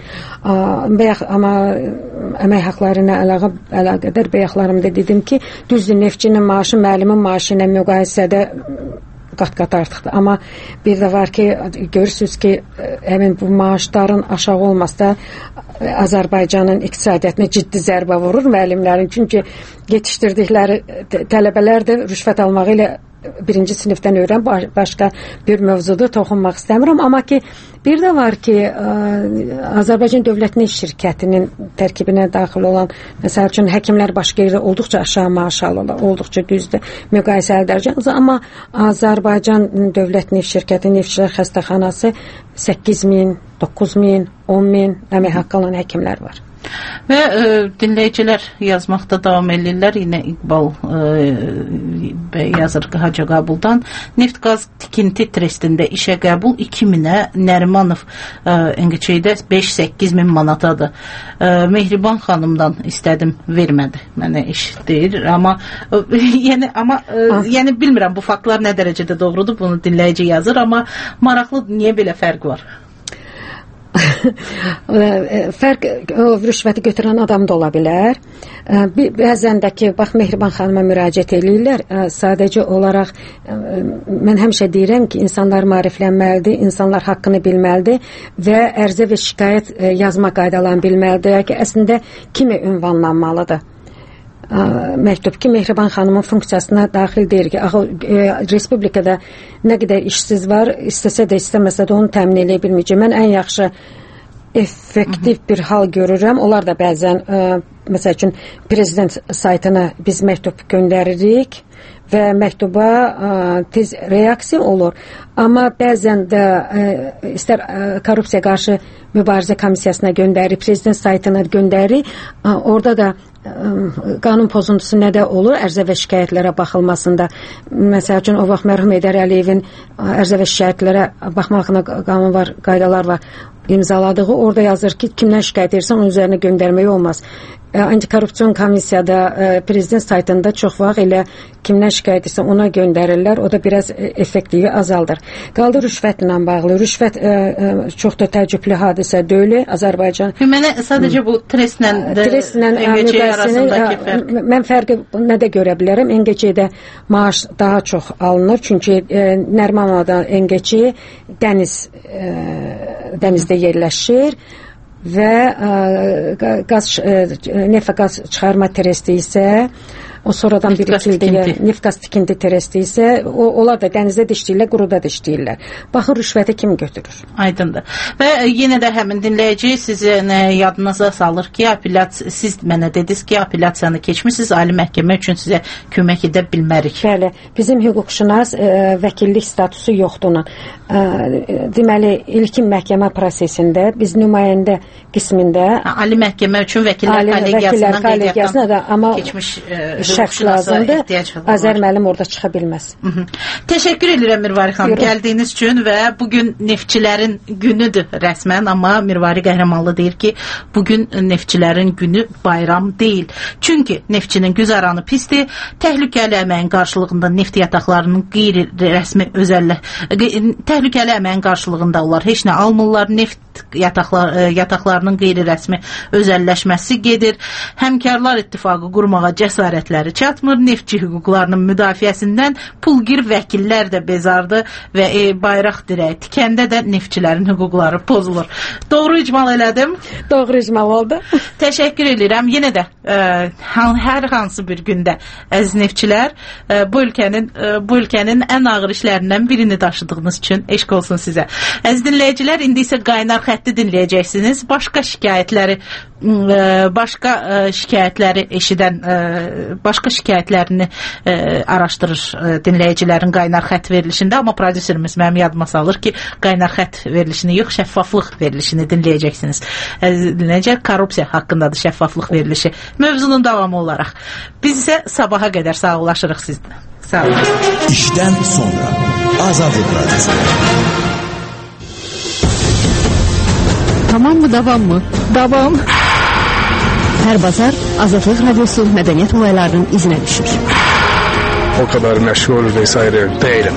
Amma əmək haqları ilə əlaqədar bəyəxlarımda dedim ki, düzdür, neftçinin maaşı müəllimin maaşı ilə müqayisədə qat-qat artıqdır. Amma bir də var ki, görürsünüz ki, həmin bu maaşların aşağı olması da Azərbaycanın iqtisadiyyatına ciddi zərbə vurur müəllimlərin. Çünki yetişdirdikləri tələbələr də rüşvət almağı ilə birinci sinifdən öyrən, başqa bir mövzuda toxunmaq istəmirəm, amma ki bir də var ki, Azərbaycan Dövlət Neft şirkətinin tərkibinə daxil olan, məsəl üçün həkimlər başqa yerdə olduqca aşağı maaş alırlar, olduqca düzdür, müqayisəli dərəcədə, amma Azərbaycan Dövlət Neft şirkəti Neftçilər xəstəxanası səkkiz min, doqquz min, on min əmək haqqı alan həkimlər var.
Və e, dinləyicilər yazmaqda davam edirlər. Yine İqbal e, yazır Hacı Qabuldan. Neft qaz tikinti trestində işə qəbul iki minə, Nərimanov e, Əngəçeydə beş səkkiz min manatadır. E, Mehriban xanımdan istədim, vermədi. Mənə iş deyir, amma e, yəni amma e, yəni bilmirəm bu faktlar nə dərəcədə doğrudur, bunu dinləyici yazır, amma maraqlı, niyə belə fərq var?
Fərq o rüşvəti götürən adam da ola bilər. Bəzən də ki, bax Mehriban xanıma müraciət edirlər. Sadəcə olaraq mən həmişə deyirəm ki, insanlar maariflənməlidir, insanlar haqqını bilməlidir və ərizə və şikayət yazma qaydalarını bilməlidir ki, əslində kimi ünvanlanmalıdır. Məktub ki, Mehriban xanımın funksiyasına daxil deyir ki, axı respublikada nə qədər işsiz var, istəsə də istəməsə də onu təmin edə bilməyəcək. Mən ən yaxşı effektiv bir hal görürəm. Onlar da bəzən ə, məsəl üçün prezident saytına biz məktub göndəririk və məktuba ə, tez reaksiya olur. Amma bəzən də ə, istər ə, korrupsiya qarşı mübarizə komissiyasına göndərir, prezident saytına göndərir. Ə, orada da ə, qanun pozuntusu nədə olur? Ərizə və şikayətlərə baxılmasında. Məsəl üçün o vaxt mərhum Heydər Əliyevin ərizə və şikayətlərə baxmaqına qanun var, qaydalar var. İmzaladığı orada yazır ki, kimdən şikayət edirsən onun üzərinə göndərmək olmaz. Antikorrupsiyon komissiyada prezident saytında çox vaxt elə kimdən şikayət edirsən ona göndərirlər. O da biraz effektivi azaldır. Qaldı rüşvətlə bağlı. Rüşvət ə, ə, çox da təəccüblü hadisə deyil. Azərbaycan.
Mənə sadəcə bu trestlə Əngəçey arasındakı fərq.
Mən fərqi nədə görə bilərəm? Əngəçeydə maaş daha çox alınır. Çünki Nərimanovdan Əngəçey dəniz ə, dənizdə yerləşir və ə, qaz, ə, neft və qaz çıxarma tresti isə o sonradan birikildi, neft qaz tikinti tresti isə o, onlar da dənizdə dişləyirlər, quruda dişləyirlər. Baxın, rüşvəti kim götürür?
Aydındır. Və yenə də həmin dinləyici sizi nə, yadınıza salır ki, apellyasiya, siz mənə dediniz ki, apellyasiyanı keçmişsiniz, ali məhkəmə üçün sizə kömək edə bilmərik.
Bəli, bizim hüquqşünas ə, vəkillik statusu yoxdur. Ə, deməli, ilkin məhkəmə prosesində biz nümayəndə qismində
ha, ali məhkəmə üçün vəkillər kollegiyasından qeydiyyatdan keçmiş ə, şəxs lazımdır. Azər müəllim orada çıxa bilməz. Hı -hı. Təşəkkür edirəm Mirvari xanım gəldiyiniz üçün və bugün neftçilərin günüdür rəsmən, amma Mirvari Qəhrəmanlı deyir ki, bugün neftçilərin günü bayram deyil. Çünki neftçinin güzaranı pisdir. Təhlükəli əməyin qarşılığında neft yataqlarının qeyri-rəsmi özəllə təhlükəli əməyin qarşılığında onlar heç nə almırlar. Neft yataqlar, yataqlarının qeyri-rəsmi özəlləşməsi gedir. Həmkarlar İttifaqı qurmağa cəsarətləri çatmır. Neftçi hüquqlarının müdafiəsindən pulgir vəkillər də bezardı və e, bayraq dirəyi tikəndə də neftçilərin hüquqları pozulur. Doğru icmal elədim?
Doğru icmal oldu.
Təşəkkür edirəm. Yenə də e, hər hansı bir gündə əziz neftçilər e, bu ölkənin e, bu ölkənin ən ağır işlərindən birini daşıdığınız üçün eşq olsun sizə. Əziz dinləyicilər, indi isə qaynar xətti dinləyəcəksiniz. Başqa şikayətləri başqa şikayətləri eşidən başqa şikayətlərini araşdırır dinləyicilərin qaynar xətt verilişində, amma prodüserimiz mənim yadıma salır ki, qaynar xətt verilişini yox, şəffaflıq verilişini dinləyəcəksiniz. Dinləyəcək, korrupsiya haqqındadır şəffaflıq verilişi. Mövzunun davamı olaraq. Biz isə sabaha qədər sağollaşırıq sizlə. Sağ olun.
İşdən sonra Azadlıq Radiosu.
Tamam mı, davam mı?
Davam.
Hər bazar Azadlıq Radiosu mədəniyyət olaylarının izinə düşür.
O kadar məşğul vesaire değilim.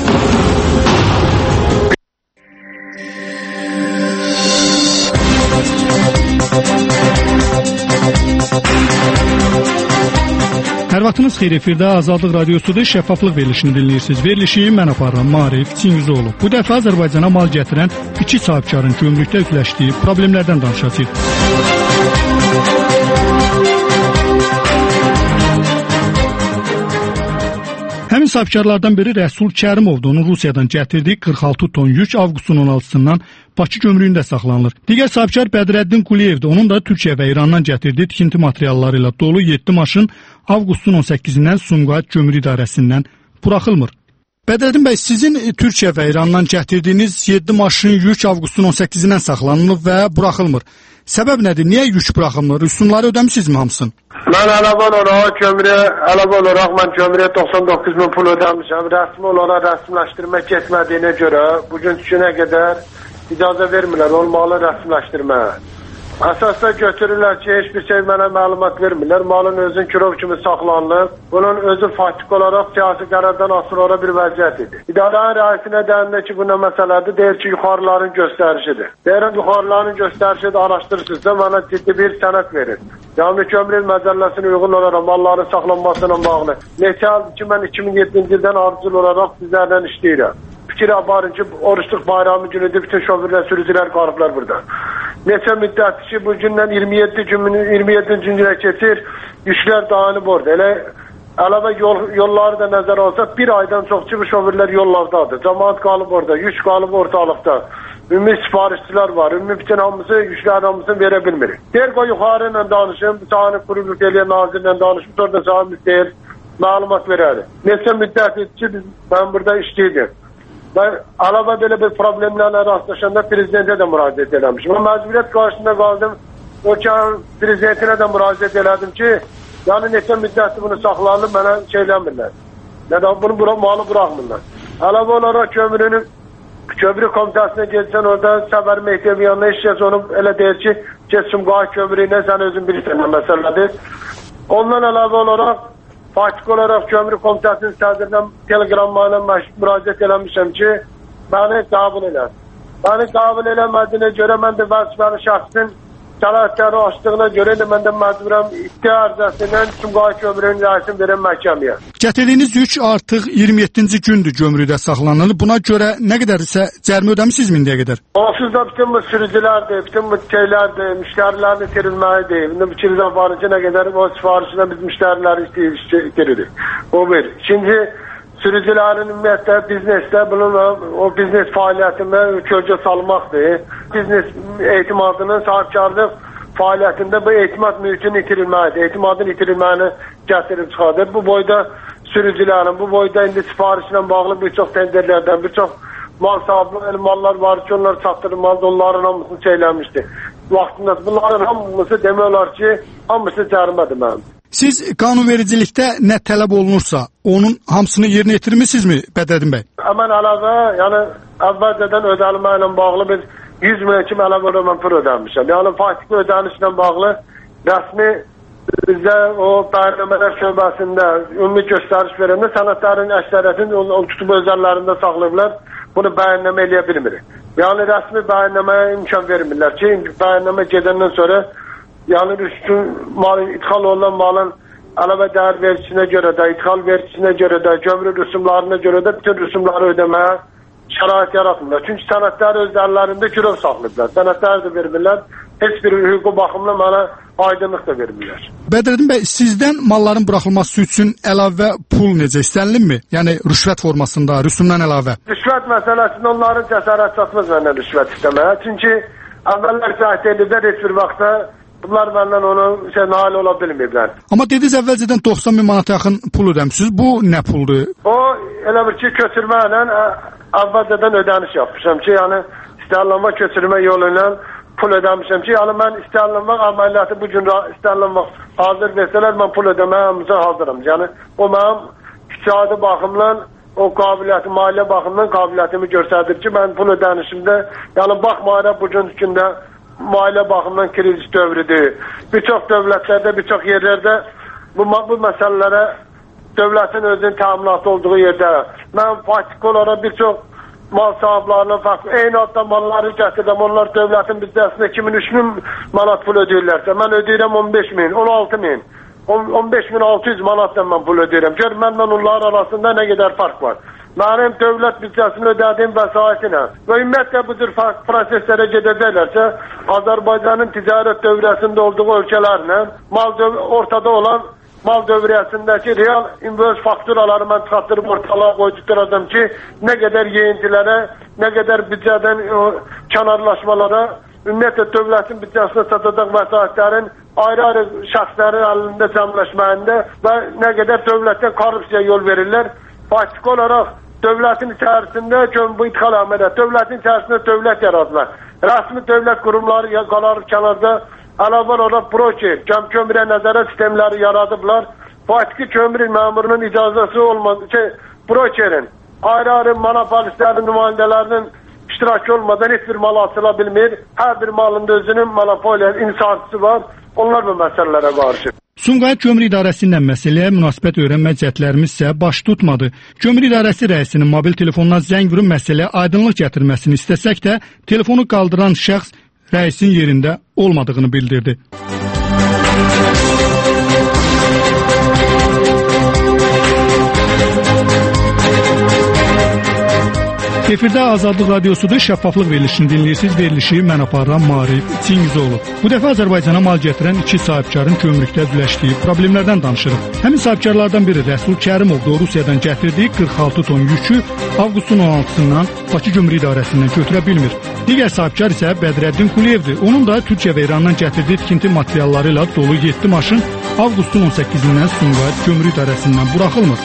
Hər vaxtınız xeyir, efirdə Azadlıq Radiosu'da şəffaflıq verilişini dinləyirsiniz. Verilişi mən aparıram, Marif Çingizoğlu. Bu dəfə Azərbaycana mal gətirən iki sahibkarın gömrükdə yükləşdiyi problemlərdən danışacağıq. Həmin Həmin sahibkarlardan biri Rəsul Kərimovdur. Onun Rusiyadan gətirdiyi qırx altı ton yük avqustun on altısından Bakı gömrüyündə saxlanılır. Digər sahibkar Bədrəddin Quliyevdir. Onun da Türkiyə və İrandan gətirdiyi tikinti materialları ilə dolu yeddi maşın avqustun on səkkizindən Sumqayıt Gömrük İdarəsindən buraxılmır. Bədrəddin bəy, sizin Türkiyə və İrandan gətirdiyiniz yeddi maşın yük avqustun on səkkizindən saxlanılır və buraxılmır. Səbəb nədir? Niyə yük buraxılmır? Rüsumları ödəmisinizmi hamısını?
Mən əlavə olaraq kömrüyə, əlavə olaraq mən kömrüyə doxsan doqquz min pul ödəmişəm. Rəsmi olaraq rəsmiləşdirmə getmədiyinə görə bugün günə qədər icazə vermirlər, olmalı rəsmiləşdirməyə. Əsasda götürürlər ki, heç bir şey mənə məlumat vermirlər. Malın özün kürov kimi saxlanılır. Bunun özü faktik olaraq siyasi qərardan asılı olan bir vəziyyət idi. İdarənin rəisinə deyəndə ki, bu nə məsələdir? Deyir ki, yuxarıların göstərişidir. Deyirəm, yuxarıların göstərişidir, araşdırırsınızsa mənə ciddi bir sənət verin. Yəni, kömrük məcəlləsinə uyğun olaraq malların saxlanmasına bağlı. Neçə ki, mən iki min yeddinci ildən ardıcıl olaraq sizlərlə işləyirəm. Fikir aparın ki, oruçluq bayramı günüdür, bütün şoförlər, sürücülər qalıblar burada. Neçə müddətdir ki, bu gündən iyirmi yeddi yeddinci günə keçir, yüklər dayanıb orada. Elə əlavə yol, yolları da nəzərə alsaq, bir aydan çox ki, bu şoförlər yollardadır. Cəmaat qalıb orada, yük qalıb ortalıqda. Ümumi sifarişçilər var, ümumi bütün hamısı, yüklərin hamısını verə bilmirik. Deyir, qoy yuxarı ilə danışım, bir tane Qurumluq Eliyə nazirlə danışım, sonra da sahibimiz deyir, məlumat verərik. Neçə müddətdir ki, mən burada işləyirdim. Ben araba böyle bir problemlerle rastlaşanda prezidente de müracaat eləmişim. Ben mecburiyet karşısında kaldım. O kağın prezidentine de müracaat elədim ki, yani neçə müddətdir bunu saxlanıb mənə şeyləmirlər. Neden bunu bura, malı bırakmırlar. Araba olarak kömürünün kömürü komitesine geçsen orada Səfər Mehdiyev yanına işləyəsə onu elə deyir ki, geçsin Sumqayıt kömürüylə sen özün bilirsən nə məsələdir. Ondan əlavə olaraq faktik olarak kömürü komitəsinin sədrindən telegrammayla müraciət eləmişəm ki, məni qəbul elər. Məni qəbul eləmədiyinə görə mən də vəzifəli şəxsin sənədləri açdığına görə də mən də məcburəm ihtiyarcəsindən Sumqayıt kömürünün rəisini verəm məhkəməyə.
Gətirdiyiniz yük artıq iyirmi yeddinci gündür gömrükdə saxlanılır. Buna görə nə qədərsə cərimə ödəmisiniz indiyə qədər?
Onsuz da bütün bu sürücülərdir, bütün bu şeylərdir, müştərilərin itirilməyidir. İndi bu kilizə varınca nə qədər o sifarişlə biz müştəriləri itiririk. O bir. İkinci, sürücülərin ümumiyyətlə biznesdə bunun o biznes fəaliyyətində kölgə salmaqdır. Biznes etimadının sahibkarlıq fəaliyyətində bu etimad mühitinin itirilməyidir. Etimadın itirilməyini gətirib çıxardır. Bu boyda sürücülərin, bu boyda indi sifarişlə bağlı bir çox tenderlərdən, bir çox mal sahibi mallar var ki, onlar çatdırılmalı, onların hamısını şeyləmişdir. Vaxtında bunların hamısı demək olar ki, hamısı cərimədir mənim.
Siz qanunvericilikdə nə tələb olunursa, onun hamısını yerinə yetirmisinizmi Bədrəddin bəy?
Həmən əlavə, yəni əvvəlcədən ödənilmə ilə bağlı bir yüz min kimi əlavə mən pul ödənmişəm. Yəni faktik ödənişlə bağlı rəsmi bizdə o bəyənmələr şöbəsində ümumi göstəriş verəndə sənədlərin əksəriyyətini onu tutub özəllərində saxlayıblar. Bunu bəyənləmə eləyə bilmirik. Yəni rəsmi bəyənləməyə imkan vermirlər ki, bəyənləmə gedəndən sonra yəni üstün malın, ithal olunan malın əlavə dəyər vergisinə görə də, ithal vergisinə görə də, gömrük rüsumlarına görə də bütün rüsumları ödəməyə şərait yaratmırlar. Çünki sənədlər özlərlərində girov saxlayıblar. Sənədlər də vermirlər. Heç bir hüquqi baxımla mənə aydınlıq da vermirlər.
Bədrəddin bəy, sizdən malların buraxılması üçün əlavə pul necə istənilinmi? Yəni rüşvət formasında, rüsumdan əlavə.
Rüşvət məsələsində onların cəsarət çatmaz məndən rüşvət istəməyə. Çünki əvvəllər cəhd ediblər heç bir vaxtda bunlar məndən onu şey, nail ola bilməyiblər.
Amma dediniz əvvəlcədən doxsan min manata yaxın pul ödəmişsiniz. Bu nə puldur?
O elə bir ki, köçürmə ilə əvvəlcədən ödəniş yapmışam ki, yəni istərlənmə köçürmə yolu ilə pul ödəmişəm ki, yəni mən istərlənmək əməliyyatı bu gün istərlənmək hazır versələr, mən pul ödəməyə hazıram. Yəni o mənim iqtisadi baxımla, o qabiliyyəti, maliyyə baxımdan qabiliyyətimi göstərir ki, mən pul ödənişimdə, yəni baxmayaraq bu gün gündə maliyyə baxımdan kriz dövrüdür. Bir çox dövlətlərdə, bir çox yerlərdə bu, bu məsələlərə dövlətin özünün təminatı olduğu yerdə mən faktik olaraq bir çox mal sahiblərinin farklı, eyni adda malları gətirəm, onlar dövlətin büdcəsində iki min üç min manat pul ödəyirlərsə, mən ödəyirəm on beş min, on altı min, on beş min altı yüz manatdan mən pul ödəyirəm. Gör, mənlə onların arasında nə qədər fark var. Mənim dövlət büdcəsini ödədiyim vəsaitinə və ümumiyyətlə bu cür proseslərə gedəcəklərsə, Azərbaycanın ticarət dövrəsində olduğu ölkələrlə mal ortada olan mal dövriyyəsindəki real invoice fakturaları mən çıxartdırıb ortalığa qoyduracam ki, nə qədər yeyintilərə, nə qədər büdcədən kənarlaşmalara, ümumiyyətlə dövlətin büdcəsinə çatacaq vəsaitlərin ayrı-ayrı şəxslərin əlində cəmləşməyində və nə qədər dövlətdən korrupsiya yol verirlər. Faktiki olaraq dövlətin içərisində bu idxal əməliyyat, dövlətin içərisində dövlət yaradılar. Rəsmi dövlət qurumları qalarıb kənarda, əlavə olaraq broker, kömürə nəzarət sistemləri yaradıblar. Faktiki kömür məmurunun icazəsi olmadı ki, brokerin, ayrı-ayrı monopolistlərin, nümayəndələrinin iştirakı olmadan heç bir mal açıla bilmir. Hər bir malın da özünün monopoliya inşaatçısı var. Onlar bu məsələlərə qarşı.
Sumqayıt Kömür İdarəsindən məsələyə münasibət öyrənmə cəhdlərimiz isə baş tutmadı. Kömür İdarəsi rəisinin mobil telefonuna zəng vurub məsələyə aydınlıq gətirməsini istəsək də, telefonu qaldıran şəxs rəisin yerində olmadığını bildirdi. Efirdə Azadlıq Radiosudur, şəffaflıq verilişini dinləyirsiniz. Verilişi mən aparan Marif Çingizoğlu. Bu dəfə Azərbaycana mal gətirən iki sahibkarın kömürlükdə üzləşdiyi problemlərdən danışırıq. Həmin sahibkarlardan biri Rəsul Kərimovdur. Rusiyadan gətirdiyi qırx altı ton yükü avqustun on altısından Bakı Kömür İdarəsindən götürə bilmir. Digər sahibkar isə Bədrəddin Quliyevdir. Onun da Türkiyə və İrandan gətirdiyi tikinti materialları ilə dolu yeddi maşın avqustun on səkkizindən Sumqayıt Kömür İdarəsindən buraxılmır.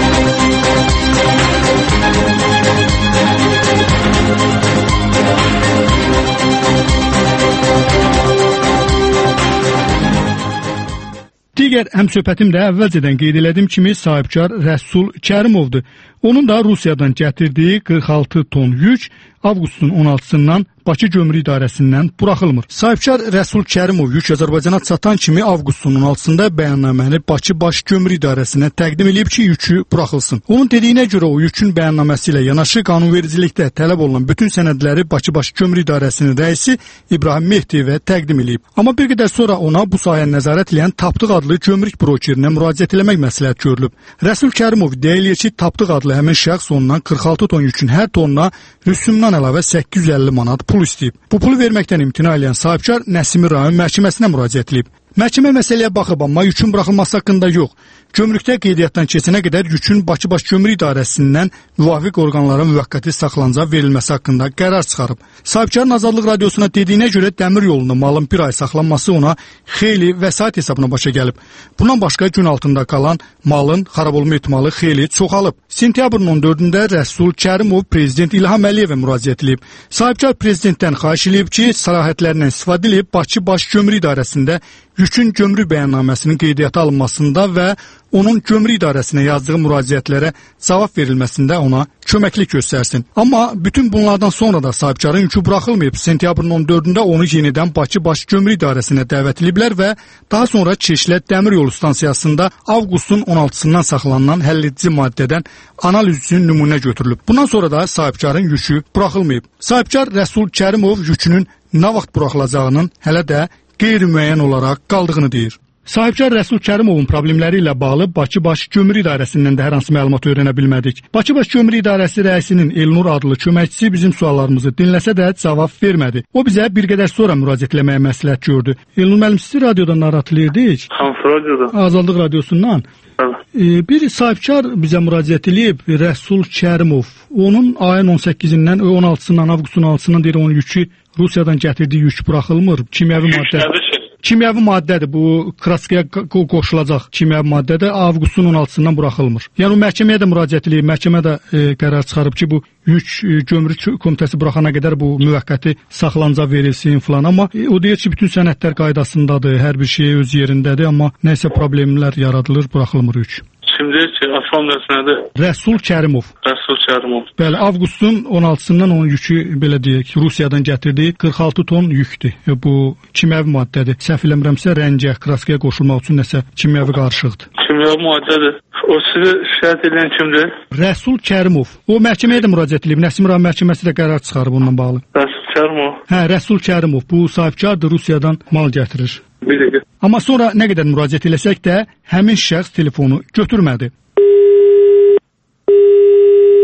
Digər həmsöhbətim də əvvəlcədən qeyd elədim kimi sahibkar Rəsul Kərimovdur. Onun da Rusiyadan gətirdiyi qırx altı ton yük avqustun on altısından Bakı Kömür İdarəsindən buraxılmır. Sahibkar Rəsul Kərimov yük Azərbaycana çatan kimi avqustun on altısında bəyannaməni Bakı Baş Kömür İdarəsinə təqdim edib ki, yükü buraxılsın. Onun dediyinə görə o yükün bəyannaməsi ilə yanaşı qanunvericilikdə tələb olunan bütün sənədləri Bakı Baş Kömür İdarəsinin rəisi İbrahim Mehdiyevə təqdim edib. Amma bir qədər sonra ona bu sahəni nəzarət edən Tapdıq adlı gömrük brokerinə müraciət etmək məsləhət görülüb. Rəsul Kərimov iddia eləyir ki, Tapdıq adlı həmin şəxs ondan qırx altı ton yükün hər tonuna rüsumdan əlavə səkkiz yüz əlli manat pul istəyib. Bu pulu verməkdən imtina edən sahibkar Nəsimi rayon məhkəməsinə müraciət edib. Məhkəmə məsələyə baxıb, amma yükün buraxılması haqqında yox. Gömrükdə qeydiyyatdan keçənə qədər yükün Bakı Baş Kömür İdarəsindən müvafiq orqanlara müvəqqəti saxlanıca verilməsi haqqında qərar çıxarıb. Sahibkarın Azadlıq Radiosuna dediyinə görə dəmir yolunda malın bir ay saxlanması ona xeyli vəsait hesabına başa gəlib. Bundan başqa gün altında qalan malın xarab olma ehtimalı xeyli çoxalıb. Sentyabrın on dördündə Rəsul Kərimov Prezident İlham Əliyevə müraciət edib. Sahibkar Prezidentdən xahiş edib ki, səlahiyyətlərindən istifadə edib Bakı Baş Kömür İdarəsində yükün gömrük bəyannaməsinin qeydiyyata alınmasında və onun Kömür İdarəsinə yazdığı müraciətlərə cavab verilməsində ona köməklik göstərsin. Amma bütün bunlardan sonra da sahibkarın yükü buraxılmayıb. Sentyabrın on dördündə onu yenidən Bakı Baş Kömür İdarəsinə dəvət ediblər və daha sonra Çeşilət Dəmir Yolu stansiyasında avqustun on altısından saxlanılan həlledici maddədən analiz üçün nümunə götürülüb. Bundan sonra da sahibkarın yükü buraxılmayıb. Sahibkar Rəsul Kərimov yükünün nə vaxt buraxılacağının hələ də qeyri-müəyyən olaraq qaldığını deyir. Sahibkar Rəsul Kərimovun problemləri ilə bağlı Bakı Baş Kömür İdarəsindən də hər hansı məlumat öyrənə bilmədik. Bakı Baş Kömür İdarəsi rəisinin Elnur adlı köməkçisi bizim suallarımızı dinləsə də cavab vermədi. O bizə bir qədər sonra müraciət etməyə məsləhət gördü. Elnur müəllim, sizi radiodan narahat edirdik.
Hansı radiodan?
Azadlıq Radiosundan. Ee, bir sahibkar bizə müraciət edib, Rəsul Kərimov. Onun ayın on səkkizindən, on altısından, avqustun altısından deyir, onun yükü Rusiyadan gətirdiyi yük buraxılmır. Kimyəvi maddə. Kimyəvi maddədir, bu kraskaya qoşulacaq kimyəvi maddədir, avqustun on altısından buraxılmır. Yəni o məhkəməyə də müraciət edib, məhkəmə də e, qərar çıxarıb ki, bu yük e, gömrük komitəsi buraxana qədər bu müvəqqəti saxlanıca verilsin falan, amma e, o deyir ki, bütün sənədlər qaydasındadır, hər bir şey öz yerindədir, amma nəsə problemlər yaradılır, buraxılmır yük.
Şimdi ki, aslan nəsnədir?
Rəsul Kərimov.
Rəsul Kərimov.
Bəli, avqustun on altısından onun yükü, belə deyək, Rusiyadan gətirdiyi qırx altı ton yükdür. Bu kimyəvi maddədir. Səhv eləmirəmsə, rəngə, kraskaya qoşulmaq üçün nəsə kimyəvi qarışıqdır.
Kimyəvi maddədir. O sizi şikayət edən kimdir?
Rəsul Kərimov. O məhkəməyə də müraciət edib. Nəsim rayon məhkəməsi də qərar çıxarıb onunla bağlı.
Rəsul Kərimov.
Hə, Rəsul Kərimov. Bu sahibkardır, Rusiyadan mal gətirir.
Bir dəqiqə.
Amma sonra nə qədər müraciət eləsək də həmin şəxs telefonu götürmədi.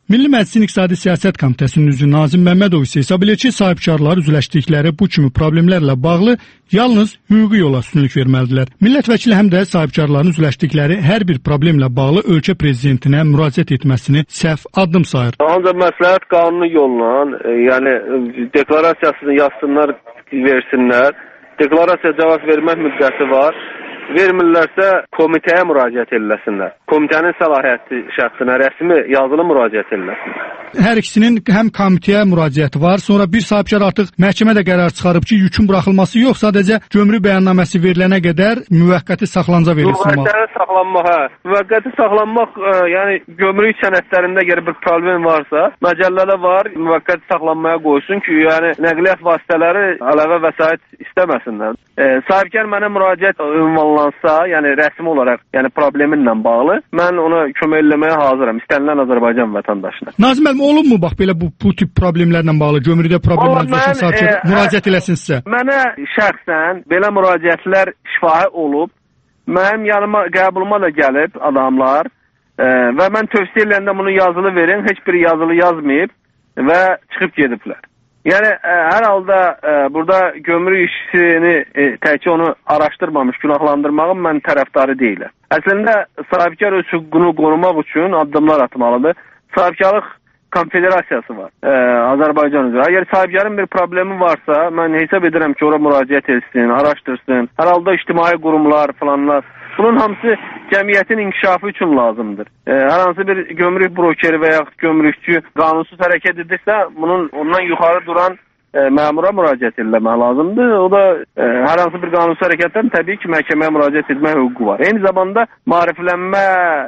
Milli Məclisin İqtisadi Siyasət Komitəsinin üzvü Nazim Məmmədov isə hesab edir ki, sahibkarlar üzləşdikləri bu kimi problemlərlə bağlı yalnız hüquqi yola üstünlük verməlidirlər. Millət vəkili həm də sahibkarların üzləşdikləri hər bir problemlə bağlı ölkə prezidentinə müraciət etməsini səhv addım sayır.
Ancaq məsləhət qanunu yolla, yəni deklarasiyasını yazsınlar, versinlər. Deklarasiya cavab vermək müddəti var. Vermirlərsə komitəyə müraciət eləsinlər. Komitənin səlahiyyətli şəxsinə rəsmi yazılı müraciət eləsinlər.
Hər ikisinin həm komitəyə müraciəti var, sonra bir sahibkar artıq məhkəmə də qərar çıxarıb ki, yükün buraxılması yox, sadəcə gömrük bəyannaməsi verilənə qədər müvəqqəti saxlanıca verilsin.
Müvəqqəti saxlanmaq, hə. Müvəqqəti saxlanmaq, ə, yəni gömrük sənədlərində əgər bir problem varsa, məcəllədə var, müvəqqəti saxlanmaya qoysun ki, yəni nəqliyyat vasitələri əlavə vəsait istəməsinlər. E, sahibkar mənə müraciət ünvanlansa, yəni rəsmi olaraq, yəni probleminlə bağlı, mən ona kömək eləməyə hazıram, istənilən Azərbaycan vətəndaşına.
Nazim müəllim, olubmu bax belə bu, bu tip problemlərlə bağlı, gömrükdə problemlər üzrə sahibkar e, müraciət eləsin sizə?
Mənə şəxsən belə müraciətlər şifahi olub, mənim yanıma, qəbuluma da gəlib adamlar e, və mən tövsiyə eləyəndə bunu yazılı verin, heç biri yazılı yazmayıb və çıxıb gediblər. Yəni, ə, hər halda ə, burada gömrük işini ə, təkcə onu araşdırmamış, günahlandırmağın mən tərəfdarı deyiləm. Əslində, sahibkar öz hüququnu qorumaq üçün addımlar atmalıdır. Sahibkarlıq konfederasiyası var ə, Azərbaycan üzrə. Əgər sahibkarın bir problemi varsa, mən hesab edirəm ki, ora müraciət etsin, araşdırsın. Hər halda ictimai qurumlar falanlar. Bunun hamısı cəmiyyətin inkişafı üçün lazımdır. E, hər hansı bir gömrük brokeri və yaxud gömrükçü qanunsuz hərəkət edirsə, bunun ondan yuxarı duran e, məmura müraciət etmək lazımdır. O da e, hər hansı bir qanunsuz hərəkətdən təbii ki, məhkəməyə müraciət etmək hüququ var. Eyni zamanda maariflənmə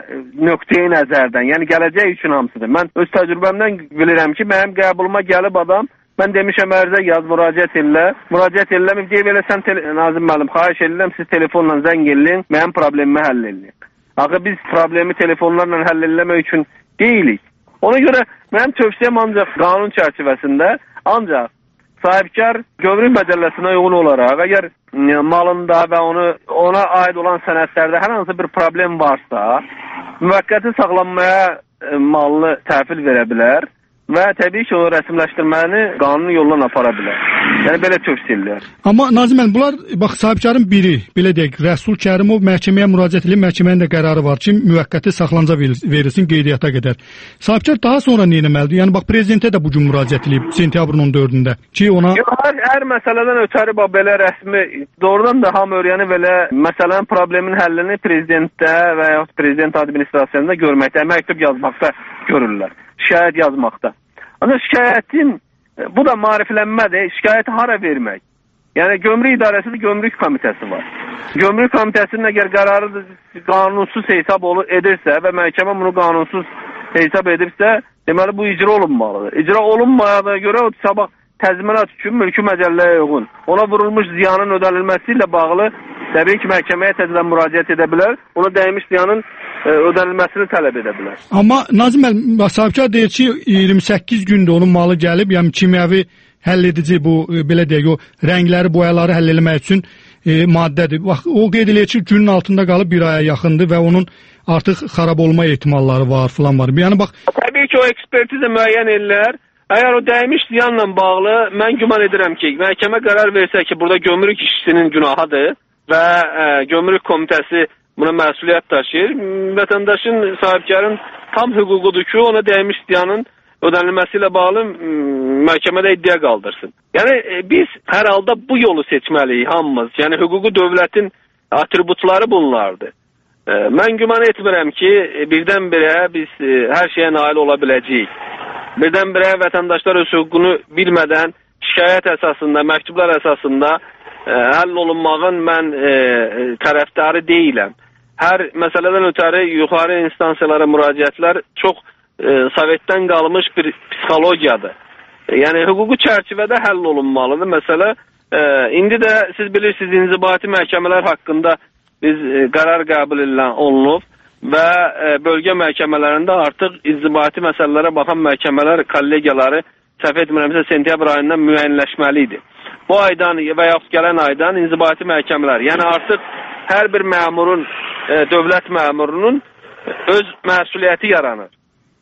nöqteyi nəzərdən, yəni gələcək üçün hamısıdır. Mən öz təcrübəmdən bilirəm ki, mənim qəbuluma gəlib adam, mən demişəm ərzə yaz, müraciət elə. Müraciət eləməyib, deyib elə sən Nazim müəllim, xahiş edirəm, siz telefonla zəng eləyin, mənim problemimi həll eləyin. Axı biz problemi telefonlarla həll eləmək üçün deyilik. Ona görə mənim tövsiyəm ancaq qanun çərçivəsində, ancaq sahibkar gömrük məcəlləsinə uyğun olaraq, əgər malında və onu, ona aid olan sənədlərdə hər hansı bir problem varsa, müvəqqəti saxlanmaya malını təhvil verə bilər və təbii ki, o rəsmiləşdirməni qanuni yolla apara bilər. Yəni, belə tövsiyə edirlər.
Amma Nazim müəllim, bunlar, bax, sahibkarın biri, belə deyək, Rəsul Kərimov məhkəməyə müraciət edib, məhkəmənin də qərarı var ki, müvəqqəti saxlanıca verilsin qeydiyyata qədər. Sahibkar daha sonra nə etməlidir? Yəni, bax, prezidentə də bugün müraciət edib, sentyabrın on dördündə ki, ona...
Yox, hər, hər məsələdən ötəri, bax, belə rəsmi, doğrudan da hamı öyrənib elə məsələnin problemin həllini prezidentdə və yaxud prezident administrasiyasında görməkdə, məktub yazmaqda görürlər, şikayət yazmaqda. Ancaq şikayətin, bu da maariflənmədir, şikayəti hara vermək? Yəni, gömrük idarəsində gömrük komitəsi var. Gömrük komitəsinin əgər qərarı qanunsuz hesab edirsə və məhkəmə bunu qanunsuz hesab edirsə, deməli, bu icra olunmalıdır. İcra olunmayana görə o sabah təzminat üçün mülki məcəlləyə uyğun. Ona vurulmuş ziyanın ödənilməsi ilə bağlı təbii ki, məhkəməyə təzədən müraciət edə bilər, ona dəymiş ziyanın ə, ödənilməsini tələb edə bilər.
Amma Nazim müəllim, sahibkar deyir ki, iyirmi səkkiz gündə onun malı gəlib, yəni kimyəvi həll edici bu, belə deyək, o rəngləri, boyaları həll etmək üçün e, maddədir. Bax, o qeyd edir ki, günün altında qalıb bir aya yaxındır və onun artıq xarab olma ehtimalları var, filan var. Yəni, bax...
Təbii ki, o ekspertizə müəyyən edirlər. Əgər o dəymiş ziyanla bağlı, mən güman edirəm ki, məhkəmə qərar versə ki, burada gömrük işçisinin günahıdır və ə, gömrük komitəsi buna məsuliyyət daşıyır. Vətəndaşın, sahibkarın tam hüququdur ki, ona dəymiş ziyanın ödənilməsi ilə bağlı məhkəmədə iddia qaldırsın. Yəni, e, biz hər halda bu yolu seçməliyik hamımız. Yəni, hüququ dövlətin atributları bunlardır. E, mən güman etmirəm ki, birdən-birə biz e, hər şeyə nail ola biləcəyik. Birdən-birə vətəndaşlar öz hüququnu bilmədən şikayət əsasında, məktublar əsasında e, həll olunmağın mən e, tərəfdarı deyiləm. Hər məsələdən ötəri yuxarı instansiyalara müraciətlər çox e, Sovetdən qalmış bir psixologiyadır. E, yəni, hüquqi çərçivədə həll olunmalıdır. Məsələ, e, indi də siz bilirsiniz, inzibati məhkəmələr haqqında biz e, qərar qəbul olunub və e, bölgə məhkəmələrində artıq inzibati məsələlərə baxan məhkəmələr kollegiyaları səhv etmirəmsə sentyabr ayından müəyyənləşməli idi. Bu aydan və yaxud gələn aydan inzibati məhkəmələr, yəni artıq hər bir məmurun, e, dövlət məmurunun öz məsuliyyəti yaranır.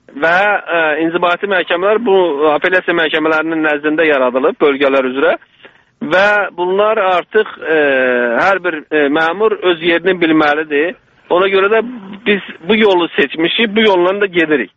və ə, inzibati məhkəmələr bu apellyasiya məhkəmələrinin nəzdində yaradılıb bölgələr üzrə və bunlar artıq ə, hər bir ə, məmur öz yerini bilməlidir. Ona görə də biz bu yolu seçmişik, bu yolla da gedirik.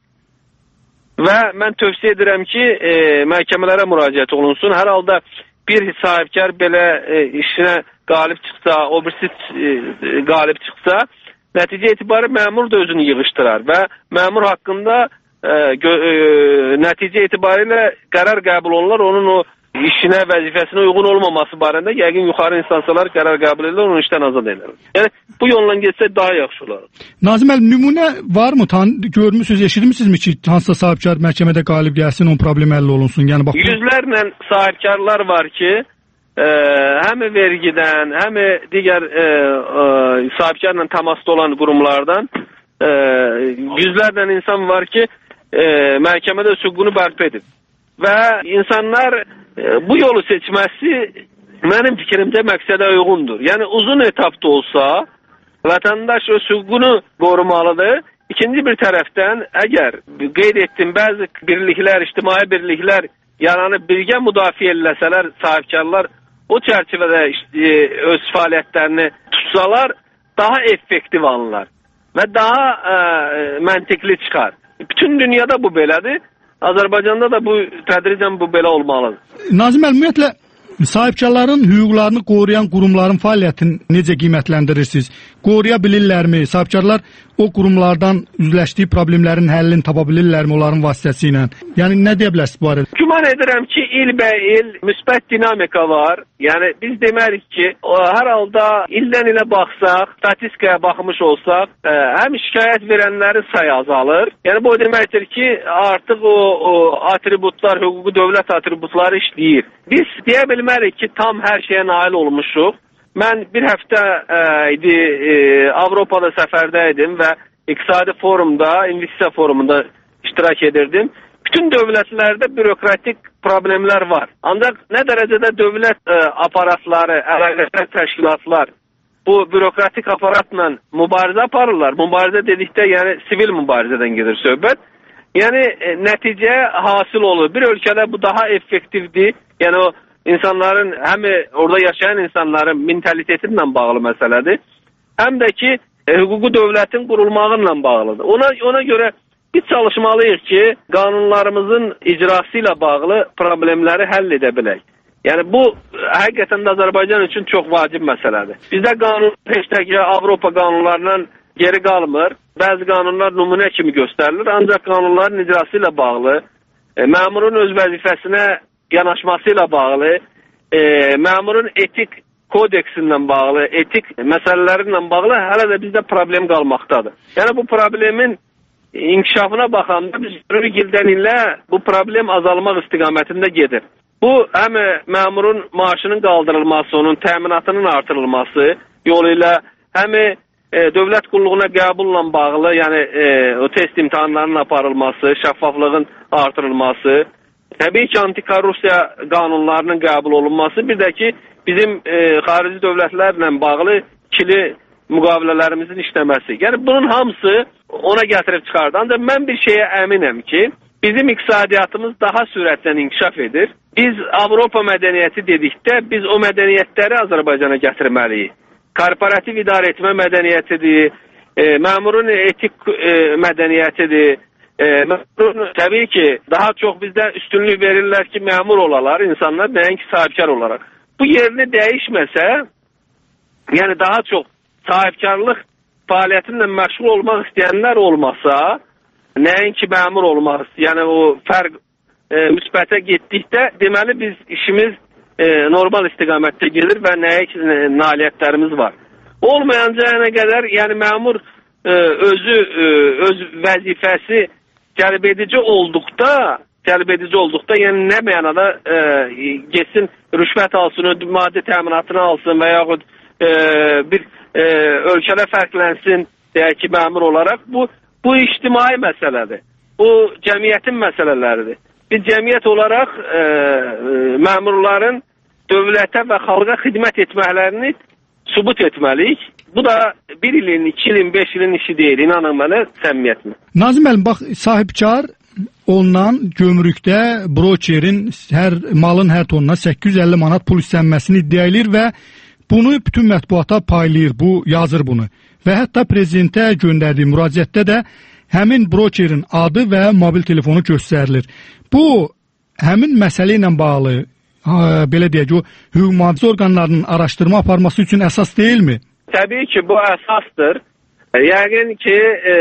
Və mən tövsiyə edirəm ki, e, məhkəmələrə müraciət olunsun. Hər halda bir sahibkar belə e, işinə qalib çıxsa, o birisi e, qalib çıxsa, nəticə etibarı məmur da özünü yığışdırar və məmur haqqında e, gö, e, nəticə etibarilə qərar qəbul olunur, onun o işinə, vəzifəsinə uyğun olmaması barədə yəqin yuxarı instansiyalar qərar qəbul edirlər, onu işdən azad edirlər. Yəni bu yolla getsək daha yaxşı olar.
Nazim müəllim, nümunə varmı? Tan görmüsünüz, eşitmisinizmi ki, hansısa sahibkar məhkəmədə qalib gəlsin, onun problemi həll olunsun? Yəni bax,
yüzlərlə sahibkarlar var ki, e, həm vergidən, həm digər e, e, sahibkarla təmasda olan qurumlardan e, yüzlərlə insan var ki, e, məhkəmədə hüququnu bərpa edib. Və insanlar e, bu yolu seçməsi mənim fikrimcə məqsədə uyğundur. Yəni uzun etapda olsa vətəndaş öz hüququnu qorumalıdır. İkinci bir tərəfdən əgər qeyd etdim bəzi birliklər, ictimai birliklər yaranıb birgə müdafiə eləsələr, sahibkarlar o çərçivədə e, öz fəaliyyətlərini tutsalar daha effektiv alınlar və daha e, məntiqli çıxar. Bütün dünyada bu belədir. Azərbaycanda da bu tədricən bu belə olmalıdır.
Nazim müəllim, ümumiyyətlə sahibkarların hüquqlarını qoruyan qurumların fəaliyyətini necə qiymətləndirirsiniz? Qoruya bilirlərmi? Sahibkarlar o qurumlardan üzləşdiyi problemlərin həllini tapa bilirlərmi onların vasitəsilə? Yəni nə deyə bilərsiniz bu barədə?
Güman edirəm ki, ilbəil müsbət dinamika var. Yəni biz demərik ki, o, hər halda ildən ilə baxsaq, statistikaya baxmış olsaq, ə, həm şikayət verənlərin sayı azalır. Yəni bu deməkdir ki, artıq o, o atributlar, hüquqi dövlət atributları işləyir. Biz deyə bilmərik ki, tam hər şeyə nail olmuşuq. Mən bir həftə ə, idi ə, Avropada səfərdə idim və iqtisadi forumda, investisiya forumunda iştirak edirdim. Bütün dövlətlərdə bürokratik problemlər var. Ancaq nə dərəcədə dövlət ə, aparatları, əlaqədar təşkilatlar bu bürokratik aparatla mübarizə aparırlar. Mübarizə dedikdə yəni sivil mübarizədən gedir söhbət. Yəni ə, nəticə hasil olur. Bir ölkədə bu daha effektivdir. Yəni o İnsanların, həm orada yaşayan insanların mentaliteti ilə bağlı məsələdir, həm də ki, e, hüquqi dövlətin qurulmağı ilə bağlıdır. Ona, ona görə biz çalışmalıyıq ki, qanunlarımızın icrası ilə bağlı problemləri həll edə bilək. Yəni bu, həqiqətən də Azərbaycan üçün çox vacib məsələdir. Bizdə qanun, heç də ki, Avropa qanunlarından geri qalmır. Bəzi qanunlar nümunə kimi göstərilir, ancaq qanunların icrası ilə bağlı, e, məmurun öz vəzifəsinə yanaşması ilə bağlı, e, məmurun etik kodeksindən bağlı, etik məsələlərinlə bağlı hələ də bizdə problem qalmaqdadır. Yəni bu problemin inkişafına baxanda biz görürük ildən ilə bu problem azalmaq istiqamətində gedir. Bu həm məmurun maaşının qaldırılması, onun təminatının artırılması yolu ilə, həm e, dövlət qulluğuna qəbulla bağlı, yəni e, o test imtahanlarının aparılması, şəffaflığın artırılması, təbii ki, antikorrupsiya qanunlarının qəbul olunması, bir də ki, bizim e, xarici dövlətlərlə bağlı ikili müqavilələrimizin işləməsi. Yəni, bunun hamısı ona gətirib çıxardı. Ancaq mən bir şeyə əminəm ki, bizim iqtisadiyyatımız daha sürətlə inkişaf edir. Biz Avropa mədəniyyəti dedikdə, biz o mədəniyyətləri Azərbaycana gətirməliyik. Korporativ idarə etmə mədəniyyətidir, e, məmurun etik e, mədəniyyətidir. E, məmurun, təbii ki, daha çox bizdə üstünlük verirlər ki, məmur olalar insanlar, nəinki sahibkar olaraq. Bu yerini dəyişməsə, yəni daha çox sahibkarlıq fəaliyyətinlə məşğul olmaq istəyənlər olmasa, nəinki məmur olmaq, yəni o fərq e, müsbətə getdikdə, deməli biz işimiz e, normal istiqamətdə gedir və nəinki e, nailiyyətlərimiz var. Olmayacağına qədər, yəni məmur e, özü, e, öz vəzifəsi cəlb edici olduqda, cəlb edici olduqda, yəni nə mənada e, geçsin, rüşvət alsın, maddi təminatını alsın və yaxud e, bir e, ölkədə fərqlənsin, deyək ki, məmur olaraq, bu, bu ictimai məsələdir. Bu, cəmiyyətin məsələləridir. Biz cəmiyyət olaraq e, e, məmurların dövlətə və xalqa xidmət etməklərini sübut etməliyik. Bu da bir ilin, iki ilin, beş ilin işi deyil. İnanın mənə, səmimiyyətlə.
Nazim müəllim, bax, sahibkar olunan gömrükdə brokerin hər malın hər tonuna səkkiz yüz əlli manat pul istənməsini iddia edir və bunu bütün mətbuata paylayır, bu yazır bunu. Və hətta prezidentə göndərdiyi müraciətdə də həmin brokerin adı və mobil telefonu göstərilir. Bu həmin məsələ ilə bağlı, ha, belə deyək ki, o hüquq mühafizə orqanlarının araşdırma aparması üçün əsas deyilmi?
Təbii ki, bu əsasdır. Yəqin ki, e,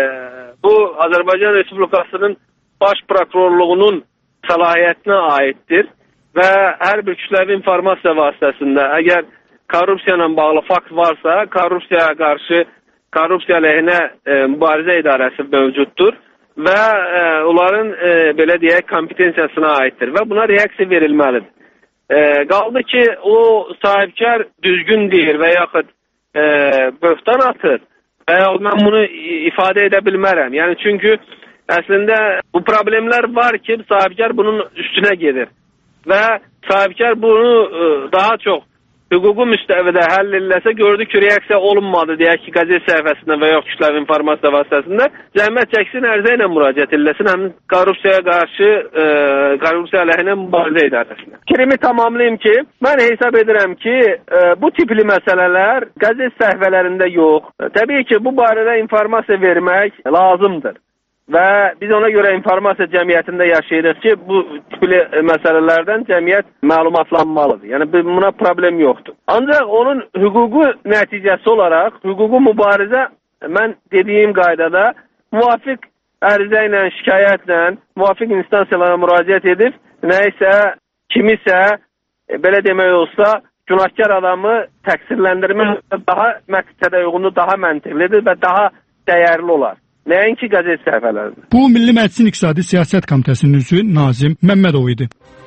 bu Azərbaycan Respublikasının Baş Prokurorluğunun səlahiyyətinə aiddir və hər bir kütləvi informasiya vasitəsində əgər korrupsiya ilə bağlı fakt varsa, korrupsiyaya qarşı, korrupsiya əleyhinə e, mübarizə idarəsi mövcuddur və e, onların e, belə deyək kompetensiyasına aiddir və buna reaksiya verilməlidir. E, qaldı ki, o sahibkar düzgün deyir və yaxud e, böhtan atır və ya mən bunu ifadə edə bilmərəm. Yəni çünki əslində bu problemlər var ki, sahibkar bunun üstünə gedir və sahibkar bunu e, daha çox hüquqi müstəvidə həll ediləsə, gördü ki, reaksiya olunmadı, deyək ki, qəzet səhifəsində və yox kütləvi informasiya vasitəsində zəhmət çəksin, ərizə ilə müraciət ediləsin, həmin korrupsiyaya qarşı, e, korrupsiya əleyhinə mübarizə idarəsinə. Fikrimi tamamlayım ki, mən hesab edirəm ki, e, bu tipli məsələlər qəzet səhifələrində yox. Təbii ki, bu barədə informasiya vermək lazımdır. Və biz ona görə informasiya cəmiyyətində yaşayırıq ki, bu tipli məsələlərdən cəmiyyət məlumatlanmalıdır. Yəni, buna problem yoxdur. Ancaq onun hüquqi nəticəsi olaraq, hüquqi mübarizə, mən dediyim qaydada, müvafiq ərizə ilə, şikayətlə, müvafiq instansiyalara müraciət edib, nəysə, kimisə, belə demək olsa, günahkar adamı təqsirləndirmək daha məqsədə uyğundur, daha məntiqlidir və daha dəyərli olar. Nəinki qəzet səhifələrində.
Bu Milli Məclisin İqtisadi Siyasət Komitəsinin üzvü Nazim Məmmədov idi.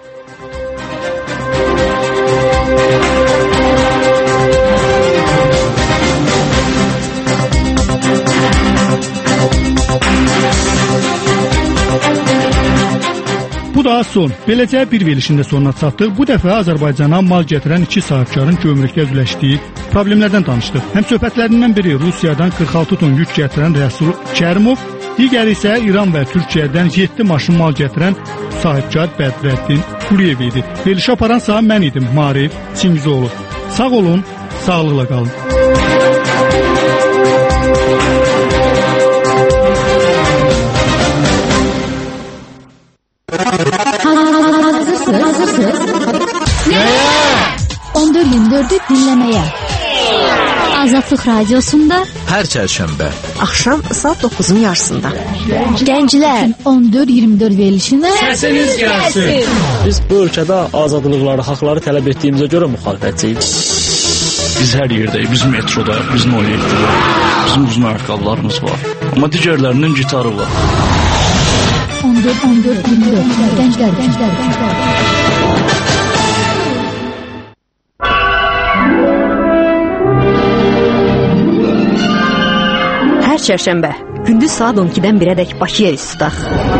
Bu da son. Beləcə bir verilişində sonuna çatdıq. Bu dəfə Azərbaycana mal gətirən iki sahibkarın gömrükdə üzləşdiyi problemlərdən danışdıq. Həm söhbətlərindən biri Rusiyadan qırx altı ton yük gətirən Rəsul Kərimov, digəri isə İran və Türkiyədən yeddi maşın mal gətirən sahibkar Bədrəddin Quliyev idi. Verilişi aparansa mən idim, Marif Çingizoğlu. Sağ olun, sağlıqla qalın.
Hazırsınız. Hazırsınız. on dörd iyirmi dördü dinləməyə. Azadlıq Radiosunda
hər çərşənbə
axşam saat doqquzun yarısında. Gənclər on dörd iyirmi dörd verilişinə
səsiniz gəlsin. Biz bu ölkədə azadlıqları, haqları tələb etdiyimizə görə müxalifətçiyik.
Biz hər yerdəyik, biz metrodayıq, biz noyektəyik, bizim uzun ayaqqabılarımız var. Amma digərlərinin gitarı var.
on dörd on dörd iyirmi dörd Gənclər, gənclər, gənclər. Hər çərşənbə gündüz saat on ikidən birədək Bakıya üz tutaq.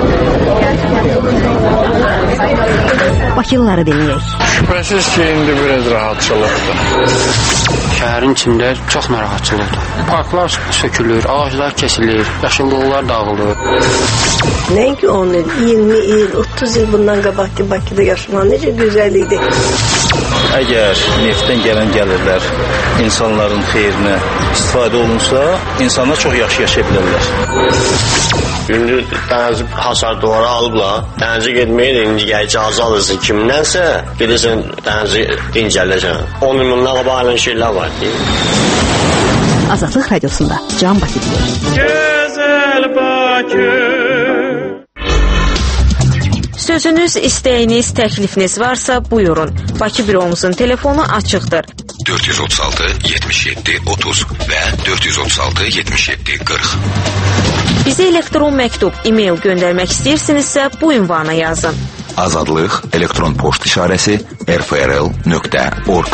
Bakılıları dinləyək.
Şübhəsiz ki, indi biraz rahatçılıqdır.
Şəhərin içində çox narahatçılıqdır. Parklar sökülür, ağaclar kesilir, yaşıllıqlar dağılır.
Nəinki on il, iyirmi il, otuz il bundan qabaq ki, Bakıda yaşamaq necə gözəl idi.
Əgər neftdən gələn gəlirlər insanların xeyrinə istifadə olunsa, insanlar çox yaxşı yaşaya bilərlər.
Gündür dənizi hasar duvara alıblar, dənizi getməyir, indi icazə alırsın kimdənsə, gedirsən dənizi dincələcəksən. on milyonlar qabağıyla şeylər var ki.
Azadlıq Radiosunda Can Bakı deyir.
Gözəl Bakı.
Sözünüz, istəyiniz, təklifiniz varsa buyurun. Bakı büromuzun telefonu açıqdır.
dörd yüz otuz altı yetmiş yeddi otuz və dörd yüz otuz altı yetmiş yeddi qırx.
Bizə elektron məktub, e-mail göndərmək istəyirsinizsə bu ünvana yazın.
Azadlıq elektron poçt işarəsi r f r l nöqtə org.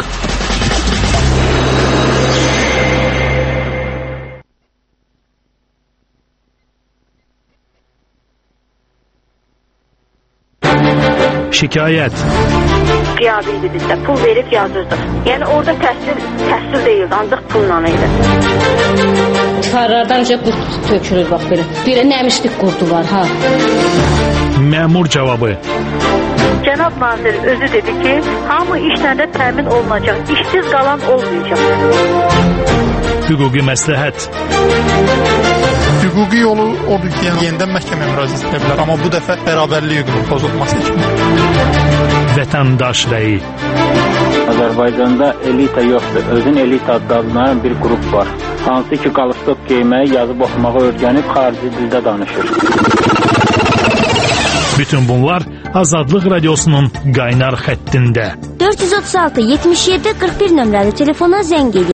Şikayət
qiyabi idi bizdə. Pul verib yazırdıq. Yəni orada təhsil, təhsil deyildi, ancaq pulla idi.
Divarlardan önce qurd tökülür bax belə. Belə nəmişlik qurdu var ha.
Məmur cavabı.
Cənab nazir özü dedi ki, hamı işlə də təmin olunacaq. İşsiz qalan olmayacaq.
Hüquqi məsləhət.
Hüquqi yolu odur ki, yəni yenidən məhkəməyə müraciət edə bilər, amma bu dəfə bərabərlik hüququnun pozulması üçün.
Vətəndaş rəyi.
Azərbaycanda elita yoxdur. Özün elita adlanan bir qrup var. Hansı ki, qalstok geyməyi, yazıb oxumağı öyrənib xarici dildə danışır.
Bütün bunlar Azadlıq Radiosunun qaynar xəttində.
dörd yüz otuz altı yetmiş yeddi qırx bir nömrəli telefona zəng edin.